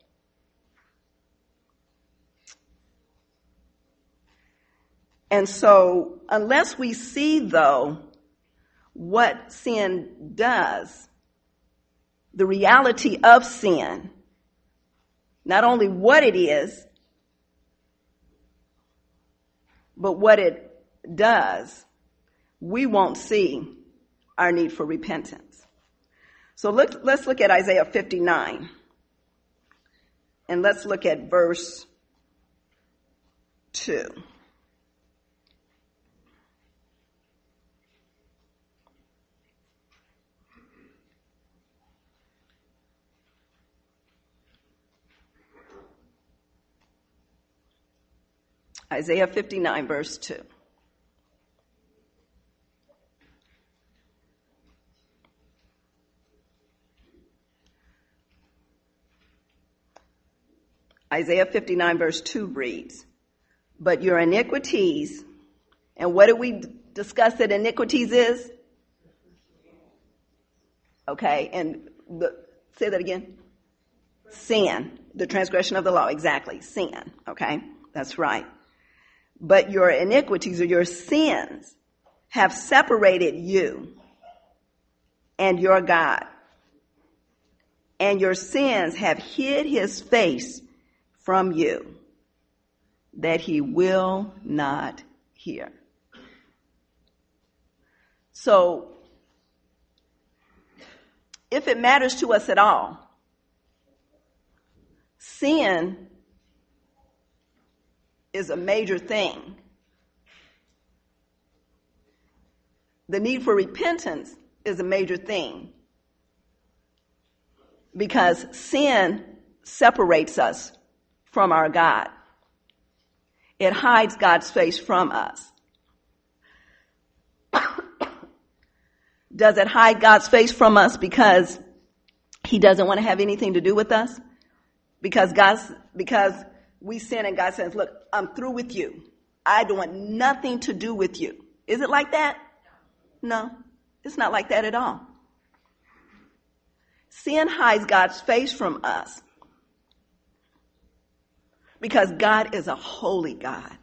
And so, unless we see, though, what sin does, the reality of sin, not only what it is, but what it does, we won't see our need for repentance. So let's look at Isaiah 59. And let's look at verse 2. Isaiah 59, verse 2. Isaiah 59, verse 2 reads, "But your iniquities," and what did we discuss that iniquities is? Okay, and say that again. Sin. The transgression of the law. Exactly. Sin. Okay? That's right. But your iniquities or your sins have separated you and your God. And your sins have hid his face from you, that he will not hear. So, if it matters to us at all, sin is a major thing. The need for repentance is a major thing, because sin separates us from our God. It hides God's face from us. Does it hide God's face from us because he doesn't want to have anything to do with us? Because we sin and God says, look, I'm through with you. I don't want nothing to do with you. Is it like that? No, it's not like that at all. Sin hides God's face from us because God is a holy God.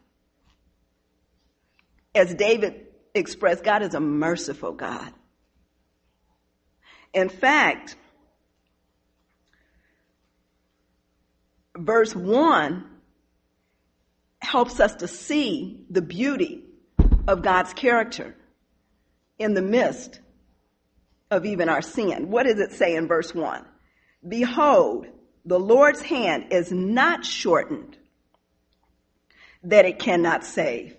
As David expressed, God is a merciful God. In fact, verse 1 helps us to see the beauty of God's character in the midst of even our sin. What does it say in verse 1? Behold, the Lord's hand is not shortened that it cannot save,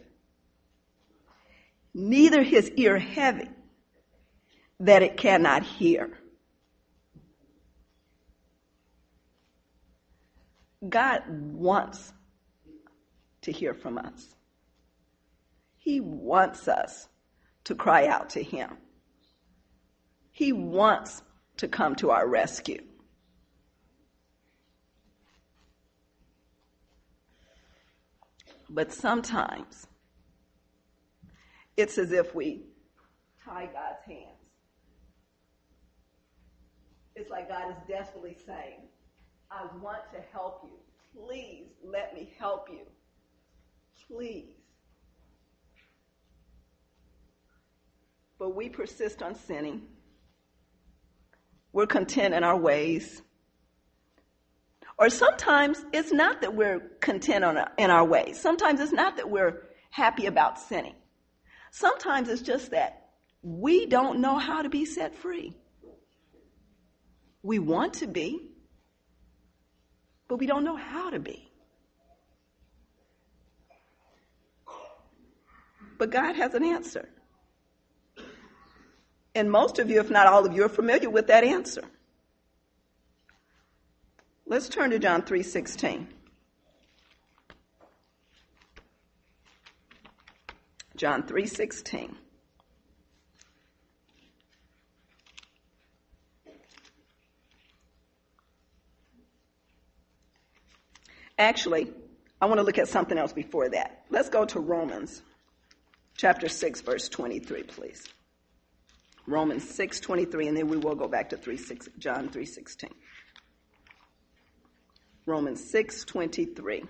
neither his ear heavy that it cannot hear. God wants to hear from us. He wants us to cry out to him. He wants to come to our rescue. But sometimes it's as if we tie God's hands. It's like God is desperately saying, I want to help you. Please let me help you. Please. But we persist on sinning. We're content in our ways. Or sometimes it's not that we're content in our ways. Sometimes it's not that we're happy about sinning. Sometimes it's just that we don't know how to be set free. We want to be, but we don't know how to be. But God has an answer. And most of you, if not all of you, are familiar with that answer. Let's turn to John 3:16. John 3:16. Actually, I want to look at something else before that. Let's go to Romans chapter 6, verse 23, please. Romans 6:23, and then we will go back to John 3:16. Romans 6:23.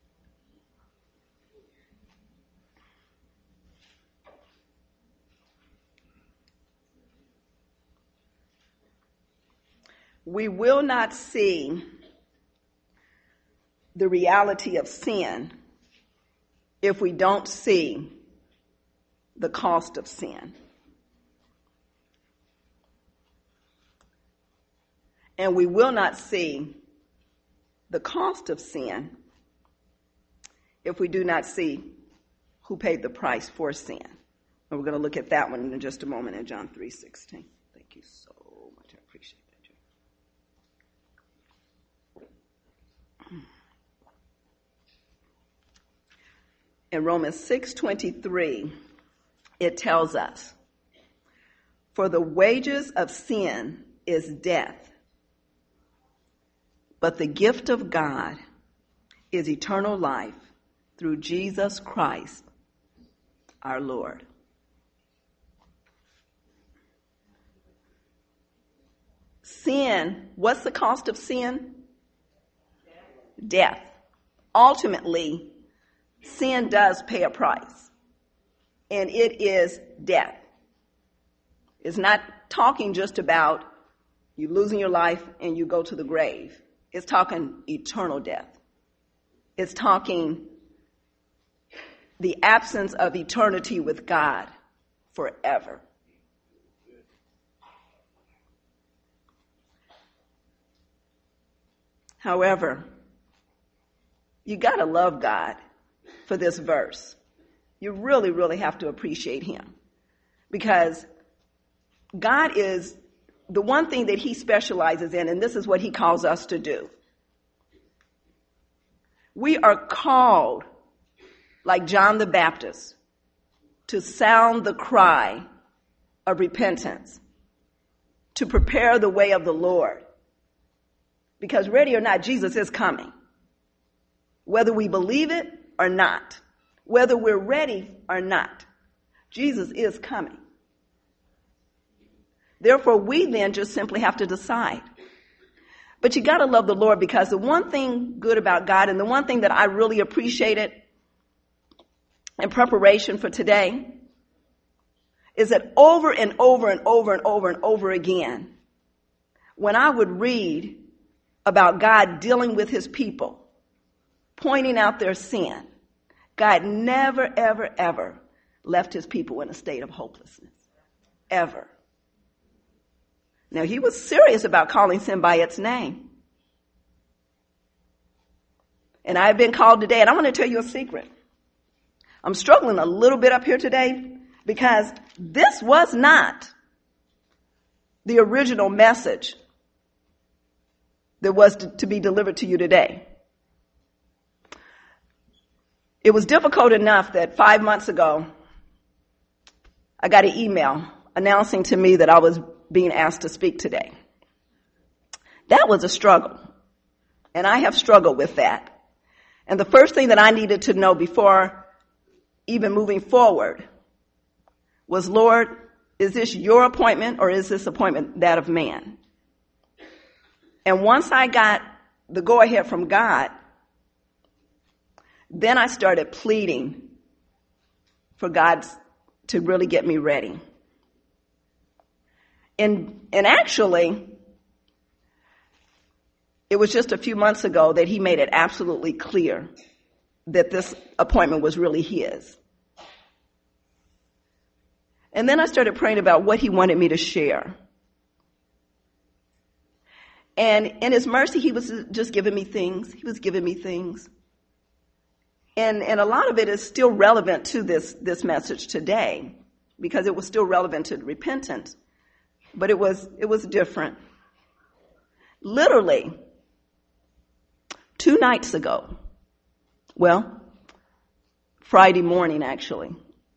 We will not see the reality of sin if we don't see the cost of sin. And we will not see the cost of sin if we do not see who paid the price for sin. And we're going to look at that one in just a moment in John 3:16. Thank you so much. I appreciate that, Jay. In Romans 6:23, it tells us, for the wages of sin is death, but the gift of God is eternal life through Jesus Christ, our Lord. Sin, what's the cost of sin? death. Ultimately, sin does pay a price, and it is death. It's not talking just about you losing your life and you go to the grave. It's talking eternal death. It's talking the absence of eternity with God forever. However, you got to love God for this verse. You really, really have to appreciate him, because God is the one thing that he specializes in, and this is what he calls us to do. We are called, like John the Baptist, to sound the cry of repentance, to prepare the way of the Lord. Because ready or not, Jesus is coming. Whether we believe it or not, whether we're ready or not, Jesus is coming. Therefore, we then just simply have to decide. But you got to love the Lord, because the one thing good about God, and the one thing that I really appreciated in preparation for today, is that over and over and over and over and over again, when I would read about God dealing with his people, pointing out their sin, God never, ever, ever left his people in a state of hopelessness. Ever. Now, he was serious about calling sin by its name. And I've been called today, and I want to tell you a secret. I'm struggling a little bit up here today, because this was not the original message that was to be delivered to you today. It was difficult enough that 5 months ago, I got an email announcing to me that I was being asked to speak today. That was a struggle, and I have struggled with that. And the first thing that I needed to know before even moving forward was, Lord, is this your appointment, or is this appointment that of man? And once I got the go-ahead from God, then I started pleading for God to really get me ready. And actually, it was just a few months ago that he made it absolutely clear that this appointment was really his. And then I started praying about what he wanted me to share. And in his mercy, he was just giving me things. He was giving me things. And a lot of it is still relevant to this message today, because it was still relevant to repentance. But it was different. Literally, 2 nights ago, well, Friday morning actually,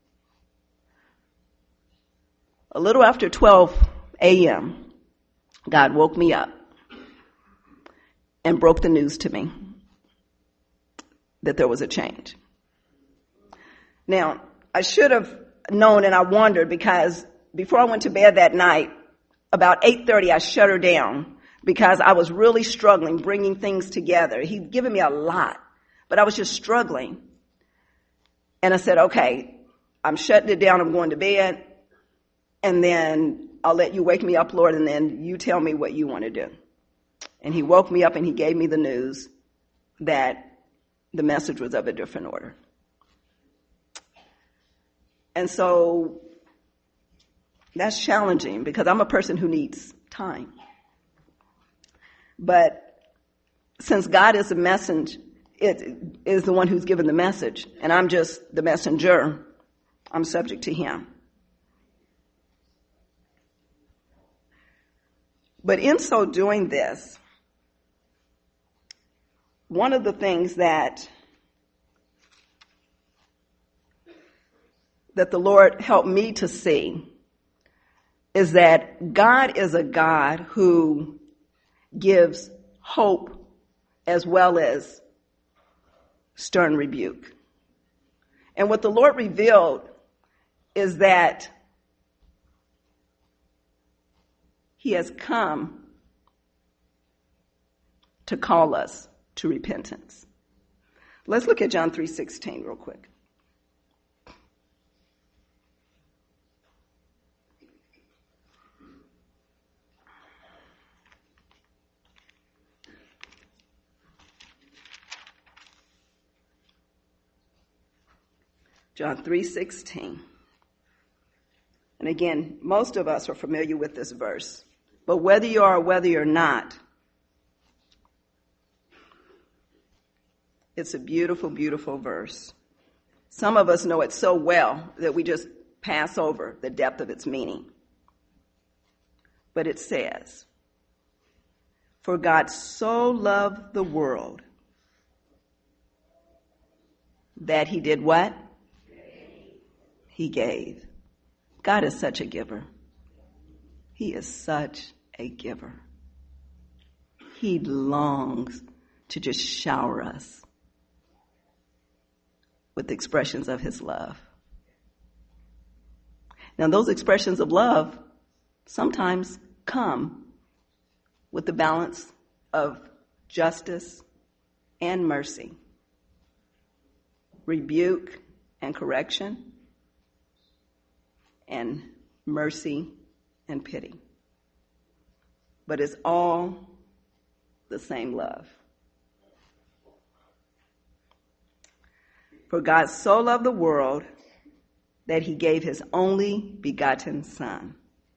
a little after 12 a.m., God woke me up and broke the news to me that there was a change. Now, I should have known, and I wondered, because before I went to bed that night, about 8:30, I shut her down, because I was really struggling bringing things together. He'd given me a lot, but I was just struggling. And I said, okay, I'm shutting it down. I'm going to bed, and then I'll let you wake me up, Lord, and then you tell me what you want to do. And he woke me up, and he gave me the news that the message was of a different order. And so that's challenging, because I'm a person who needs time. But since God is the messenger, it is the one who's given the message, and I'm just the messenger, I'm subject to him. But in so doing this, one of the things that the Lord helped me to see is that God is a God who gives hope as well as stern rebuke. And what the Lord revealed is that he has come to call us to repentance. Let's look at John 3:16 real quick. John 3:16. And again, most of us are familiar with this verse. But whether you are or whether you're not, it's a beautiful, beautiful verse. Some of us know it so well that we just pass over the depth of its meaning. But it says, "For God so loved the world that he did what? He gave." God is such a giver. He is such a giver. He longs to just shower us with expressions of his love. Now, those expressions of love sometimes come with the balance of justice and mercy, rebuke and correction, and mercy and pity. But it's all the same love. For God so loved the world that he gave his only begotten Son,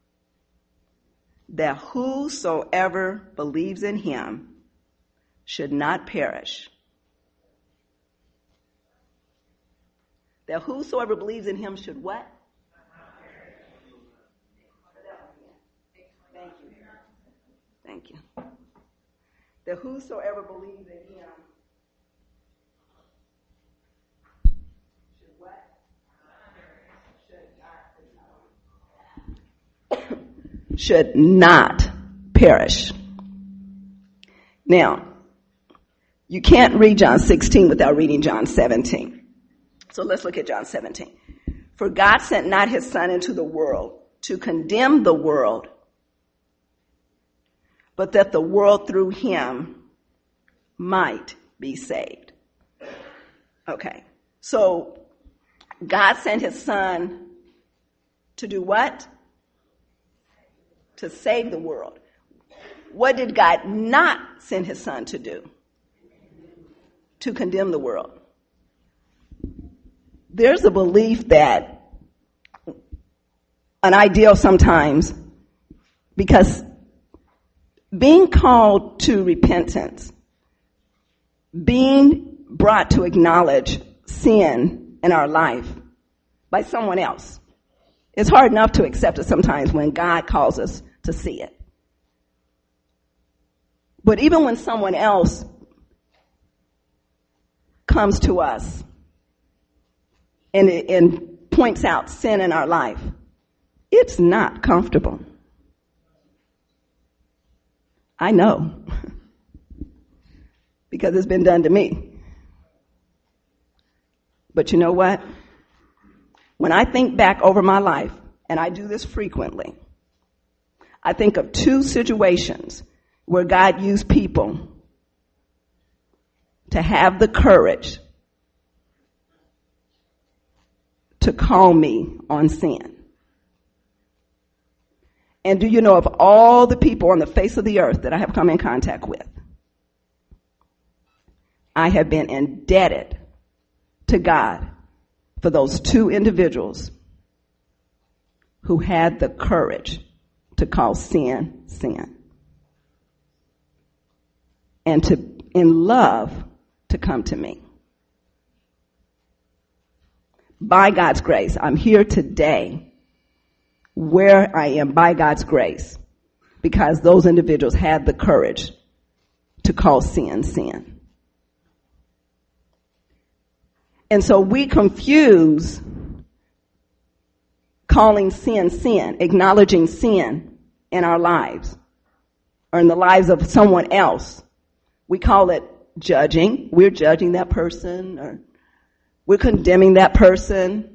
that whosoever believes in him should not perish. That whosoever believes in him should what? Thank you. That whosoever believes in him should what? Should not perish. Now, you can't read John 16 without reading John 17. So let's look at John 17. For God sent not his Son into the world to condemn the world, but that the world through him might be saved. Okay, so God sent his Son to do what? To save the world. What did God not send his Son to do? To condemn the world. There's a belief that, an ideal sometimes, because being called to repentance, being brought to acknowledge sin in our life by someone else, it's hard enough to accept it sometimes when God calls us to see it. But even when someone else comes to us and points out sin in our life, it's not comfortable. I know, because it's been done to me. But you know what? When I think back over my life, and I do this frequently, I think of two situations where God used people to have the courage to call me on sin. And do you know, of all the people on the face of the earth that I have come in contact with, I have been indebted to God for those two individuals who had the courage to call sin, sin. And to, in love, to come to me. By God's grace, I'm here today where I am by God's grace, because those individuals had the courage to call sin, sin. And so we confuse calling sin, sin, acknowledging sin in our lives or in the lives of someone else. We call it judging. We're judging that person, or we're condemning that person.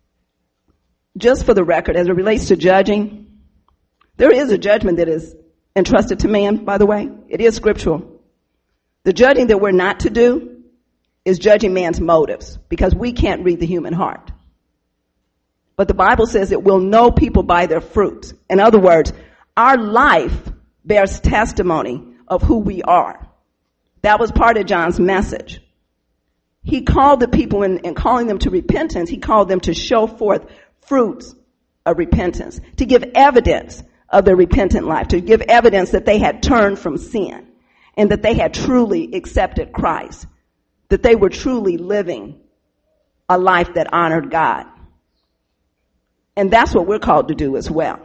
Just for the record, as it relates to judging, there is a judgment that is entrusted to man, by the way. It is scriptural. The judging that we're not to do is judging man's motives, because we can't read the human heart. But the Bible says that we'll know people by their fruits. In other words, our life bears testimony of who we are. That was part of John's message. He called the people, in calling them to repentance, he called them to show forth fruits of repentance, to give evidence of their repentant life, to give evidence that they had turned from sin and that they had truly accepted Christ, that they were truly living a life that honored God. And that's what we're called to do as well.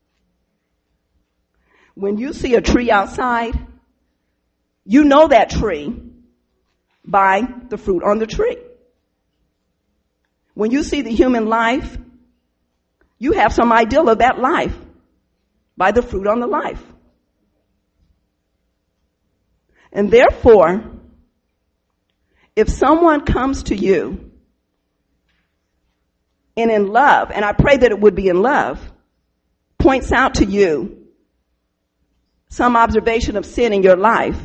When you see a tree outside, you know that tree by the fruit on the tree. When you see the human life, you have some idea of that life by the fruit on the life. And therefore, if someone comes to you and in love, and I pray that it would be in love, points out to you some observation of sin in your life,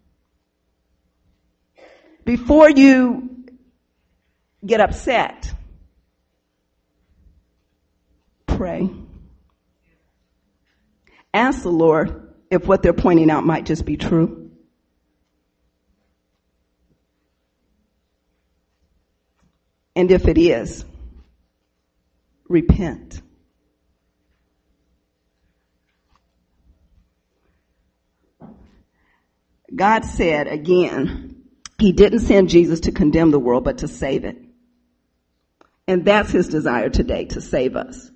before you get upset, pray. Ask the Lord if what they're pointing out might just be true. And if it is, repent. God said again, he didn't send Jesus to condemn the world, but to save it. And that's his desire today, to save us.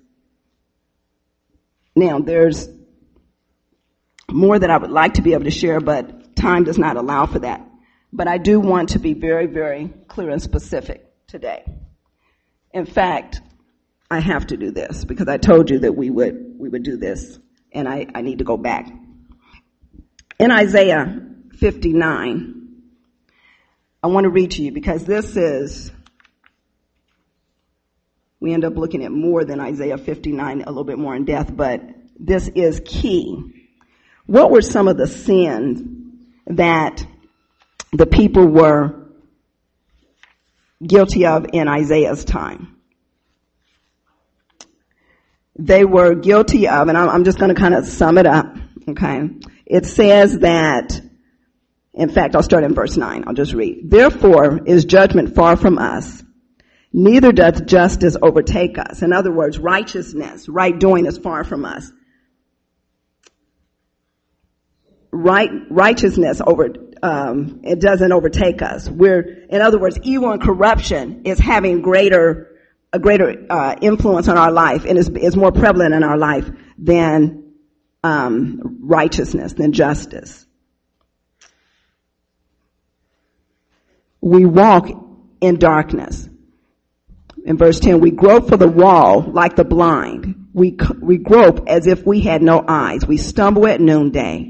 Now, there's more that I would like to be able to share, but time does not allow for that. But I do want to be very, very clear and specific today. In fact, I have to do this because I told you that we would do this, and I need to go back. In Isaiah 59, I want to read to you because we end up looking at more than Isaiah 59, a little bit more in depth, but this is key. What were some of the sins that the people were guilty of in Isaiah's time? They were guilty of, and I'm just going to kind of sum it up, okay? It says that, in fact, I'll start in verse 9. I'll just read. Therefore is judgment far from us, neither doth justice overtake us. In other words, righteousness, right doing is far from us. Righteousness it doesn't overtake us. In other words, evil and corruption is having a greater influence on our life and is more prevalent in our life than righteousness, than justice. We walk in darkness. In verse 10, we grope for the wall like the blind. We grope as if we had no eyes. We stumble at noonday,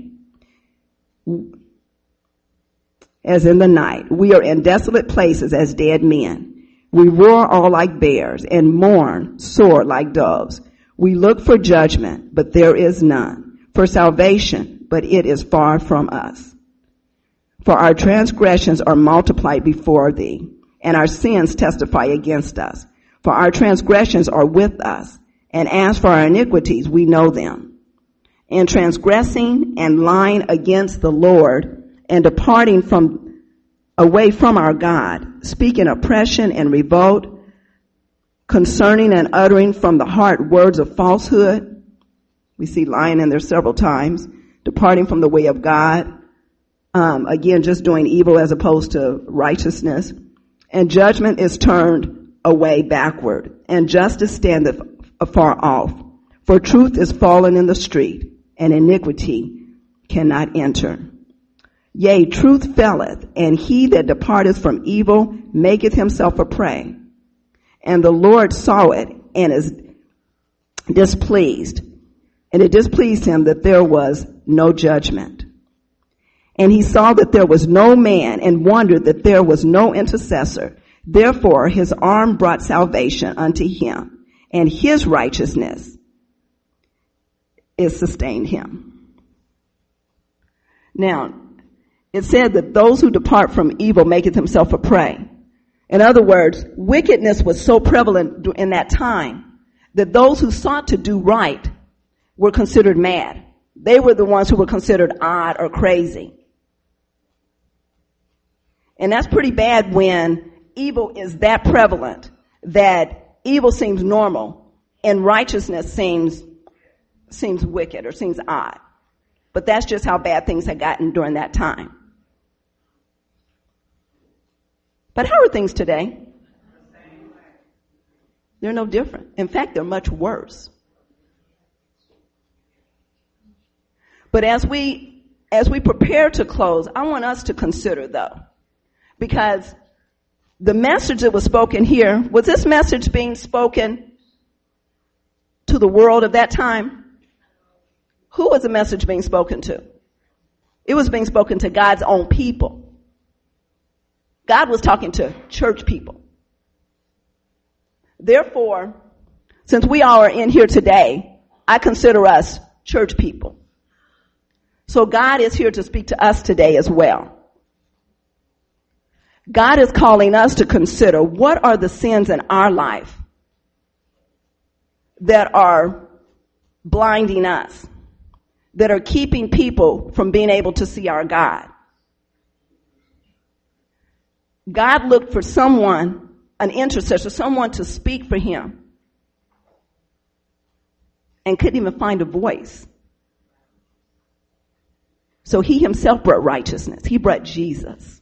as in the night. We are in desolate places as dead men. We roar all like bears and mourn sore like doves. We look for judgment, but there is none. For salvation, but it is far from us. For our transgressions are multiplied before thee, and our sins testify against us. For our transgressions are with us, and as for our iniquities, we know them. In transgressing and lying against the Lord, and departing away from our God, speaking oppression and revolt, concerning and uttering from the heart words of falsehood. We see lying in there several times. Departing from the way of God. Again, just doing evil as opposed to righteousness. And judgment is turned away backward, and justice standeth afar off. For truth is fallen in the street, and iniquity cannot enter. Yea, truth faileth, and he that departeth from evil maketh himself a prey. And the Lord saw it, and is displeased. And it displeased him that there was no judgment. And he saw that there was no man, and wondered that there was no intercessor. Therefore his arm brought salvation unto him, and his righteousness is sustained him. Now, it said that those who depart from evil maketh himself a prey. In other words, wickedness was so prevalent in that time that those who sought to do right were considered mad. They were the ones who were considered odd or crazy. And that's pretty bad when evil is that prevalent that evil seems normal and righteousness seems wicked or seems odd. But that's just how bad things had gotten during that time. But how are things today? They're no different. In fact, they're much worse. But as we prepare to close, I want us to consider, though, because the message that was spoken here, was this message being spoken to the world of that time? Who was the message being spoken to? It was being spoken to God's own people. God was talking to church people. Therefore, since we all are in here today, I consider us church people. So God is here to speak to us today as well. God is calling us to consider what are the sins in our life that are blinding us, that are keeping people from being able to see our God. God looked for someone, an intercessor, someone to speak for him, and couldn't even find a voice. So he himself brought righteousness. He brought Jesus.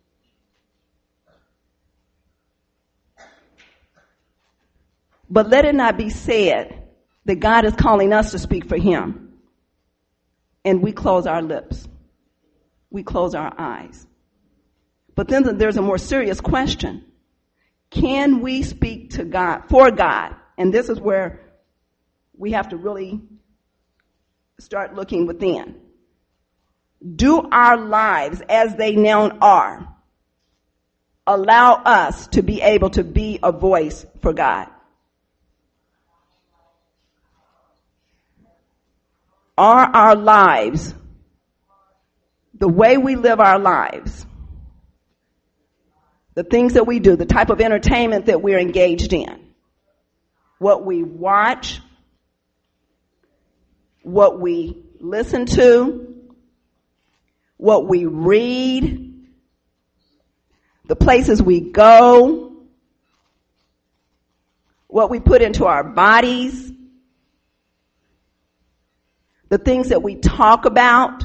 But let it not be said that God is calling us to speak for him, and we close our lips. We close our eyes. But then there's a more serious question. Can we speak to God, for God? And this is where we have to really start looking within. Do our lives, as they now are, allow us to be able to be a voice for God? Are our lives, the way we live our lives, the things that we do, the type of entertainment that we're engaged in, what we watch, what we listen to, what we read, the places we go, what we put into our bodies, the things that we talk about,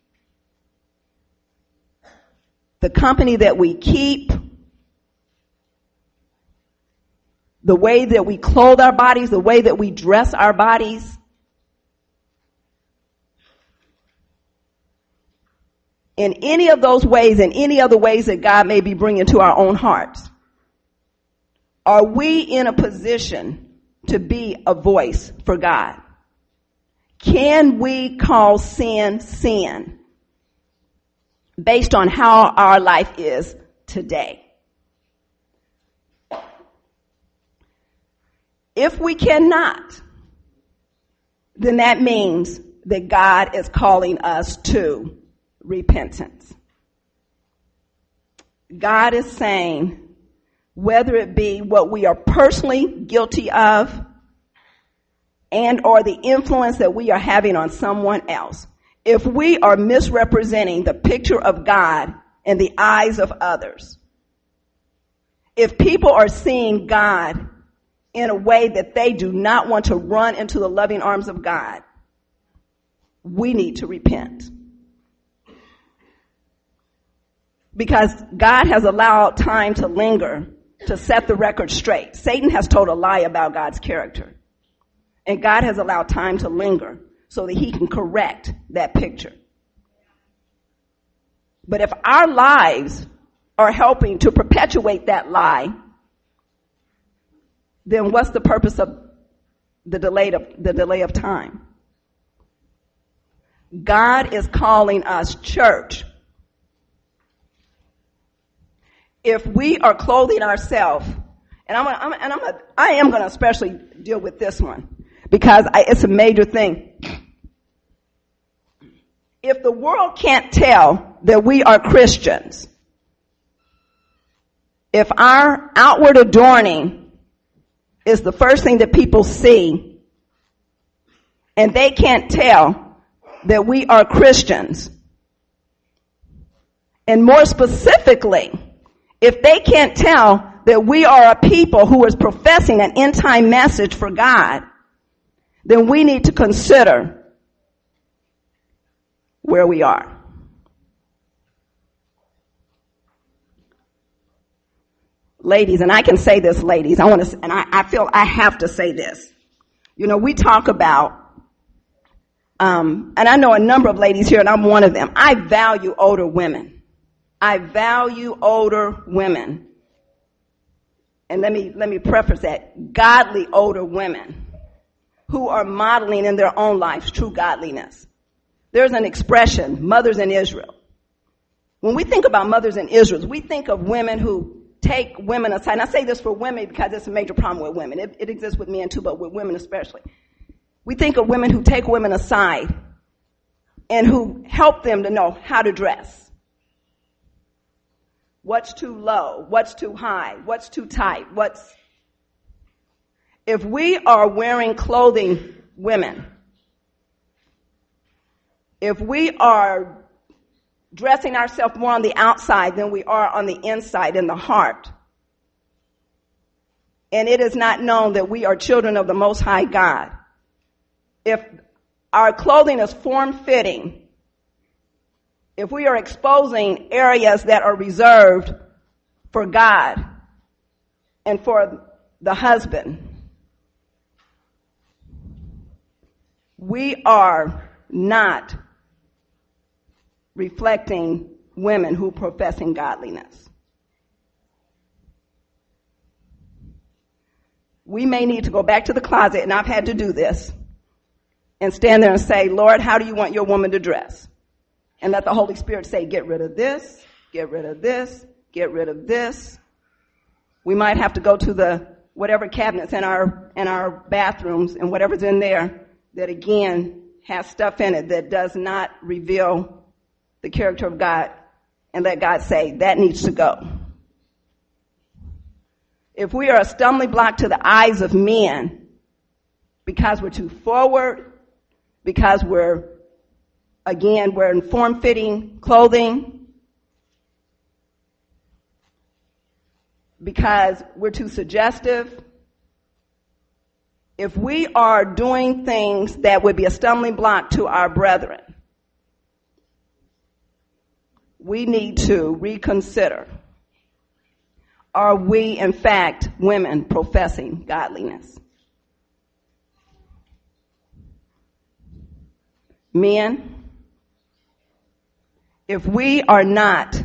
the company that we keep, the way that we clothe our bodies, the way that we dress our bodies. In any of those ways and any other ways that God may be bringing to our own hearts, are we in a position to be a voice for God? Can we call sin, sin based on how our life is today? If we cannot, then that means that God is calling us to repentance. God is saying, whether it be what we are personally guilty of and or the influence that we are having on someone else, if we are misrepresenting the picture of God in the eyes of others, if people are seeing God in a way that they do not want to run into the loving arms of God, we need to repent. Because God has allowed time to linger to set the record straight. Satan has told a lie about God's character. And God has allowed time to linger so that he can correct that picture. But if our lives are helping to perpetuate that lie, then what's the purpose of the delay of time? God is calling us, church. If we are clothing ourselves, and I am going to especially deal with this one because it's a major thing. If the world can't tell that we are Christians, if our outward adorning is the first thing that people see, and they can't tell that we are Christians, and more specifically, if they can't tell that we are a people who is professing an end-time message for God, then we need to consider where we are. Ladies, and I can say this, ladies, I feel I have to say this. You know, we talk about, and I know a number of ladies here, and I'm one of them. I value older women. I value older women. And let me preface that. Godly older women who are modeling in their own lives true godliness. There's an expression, mothers in Israel. When we think about mothers in Israel, we think of women who take women aside. And I say this for women because it's a major problem with women. It exists with men too, but with women especially. We think of women who take women aside and who help them to know how to dress. What's too low? What's too high? What's too tight? If we are wearing clothing, women, if we are dressing ourselves more on the outside than we are on the inside in the heart, and it is not known that we are children of the Most High God, if our clothing is form-fitting, if we are exposing areas that are reserved for God and for the husband, we are not reflecting women who professing godliness. We may need to go back to the closet, and I've had to do this, and stand there and say, Lord, how do you want your woman to dress? And let the Holy Spirit say, get rid of this, get rid of this, get rid of this. We might have to go to the whatever cabinets in our bathrooms and whatever's in there that again has stuff in it that does not reveal the character of God, and let God say, that needs to go. If we are a stumbling block to the eyes of men because we're too forward, because we're in form-fitting clothing, because we're too suggestive, if we are doing things that would be a stumbling block to our brethren, we need to reconsider. Are we, in fact, women professing godliness? Men, if we are not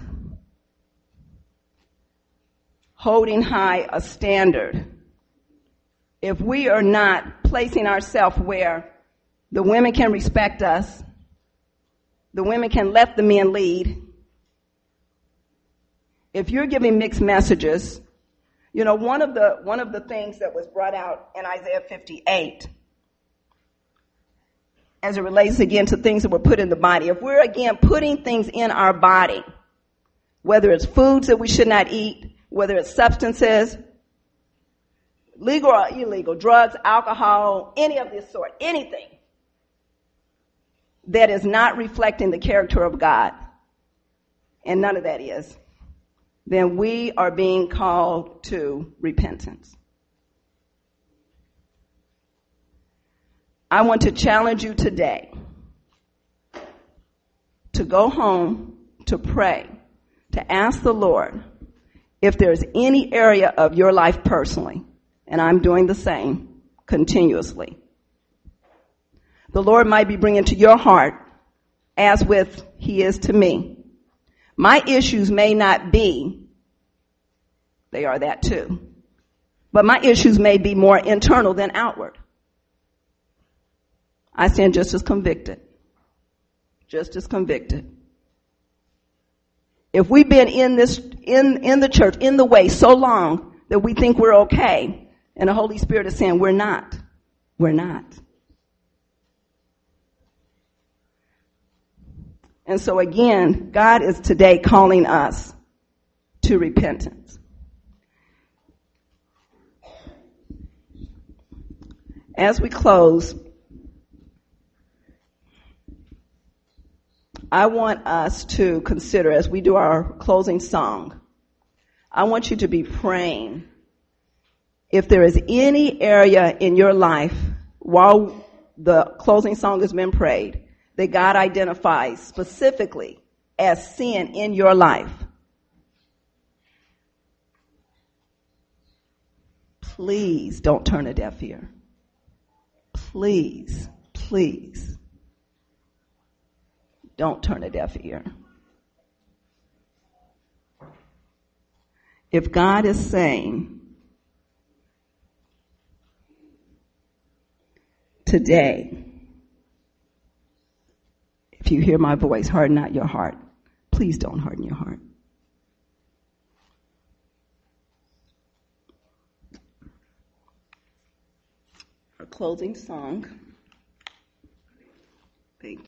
holding high a standard, if we are not placing ourselves where the women can respect us, the women can let the men lead, if you're giving mixed messages, you know, one of the things that was brought out in Isaiah 58, as it relates again to things that were put in the body, if we're again putting things in our body, whether it's foods that we should not eat, whether it's substances, legal or illegal, drugs, alcohol, any of this sort, anything that is not reflecting the character of God, and none of that is, then we are being called to repentance. I want to challenge you today to go home, to pray, to ask the Lord if there's any area of your life personally, and I'm doing the same continuously. The Lord might be bringing to your heart, as with He is to me. My issues may not be, they are that too, but my issues may be more internal than outward. I stand just as convicted. Just as convicted. If we've been in the church, in the way so long that we think we're okay, and the Holy Spirit is saying we're not. We're not. And so again, God is today calling us to repentance. As we close, I want us to consider, as we do our closing song, I want you to be praying if there is any area in your life while the closing song has been prayed that God identifies specifically as sin in your life. Please don't turn a deaf ear. Please, please don't turn a deaf ear. If God is saying today, if you hear my voice, harden not your heart, please don't harden your heart. Our closing song.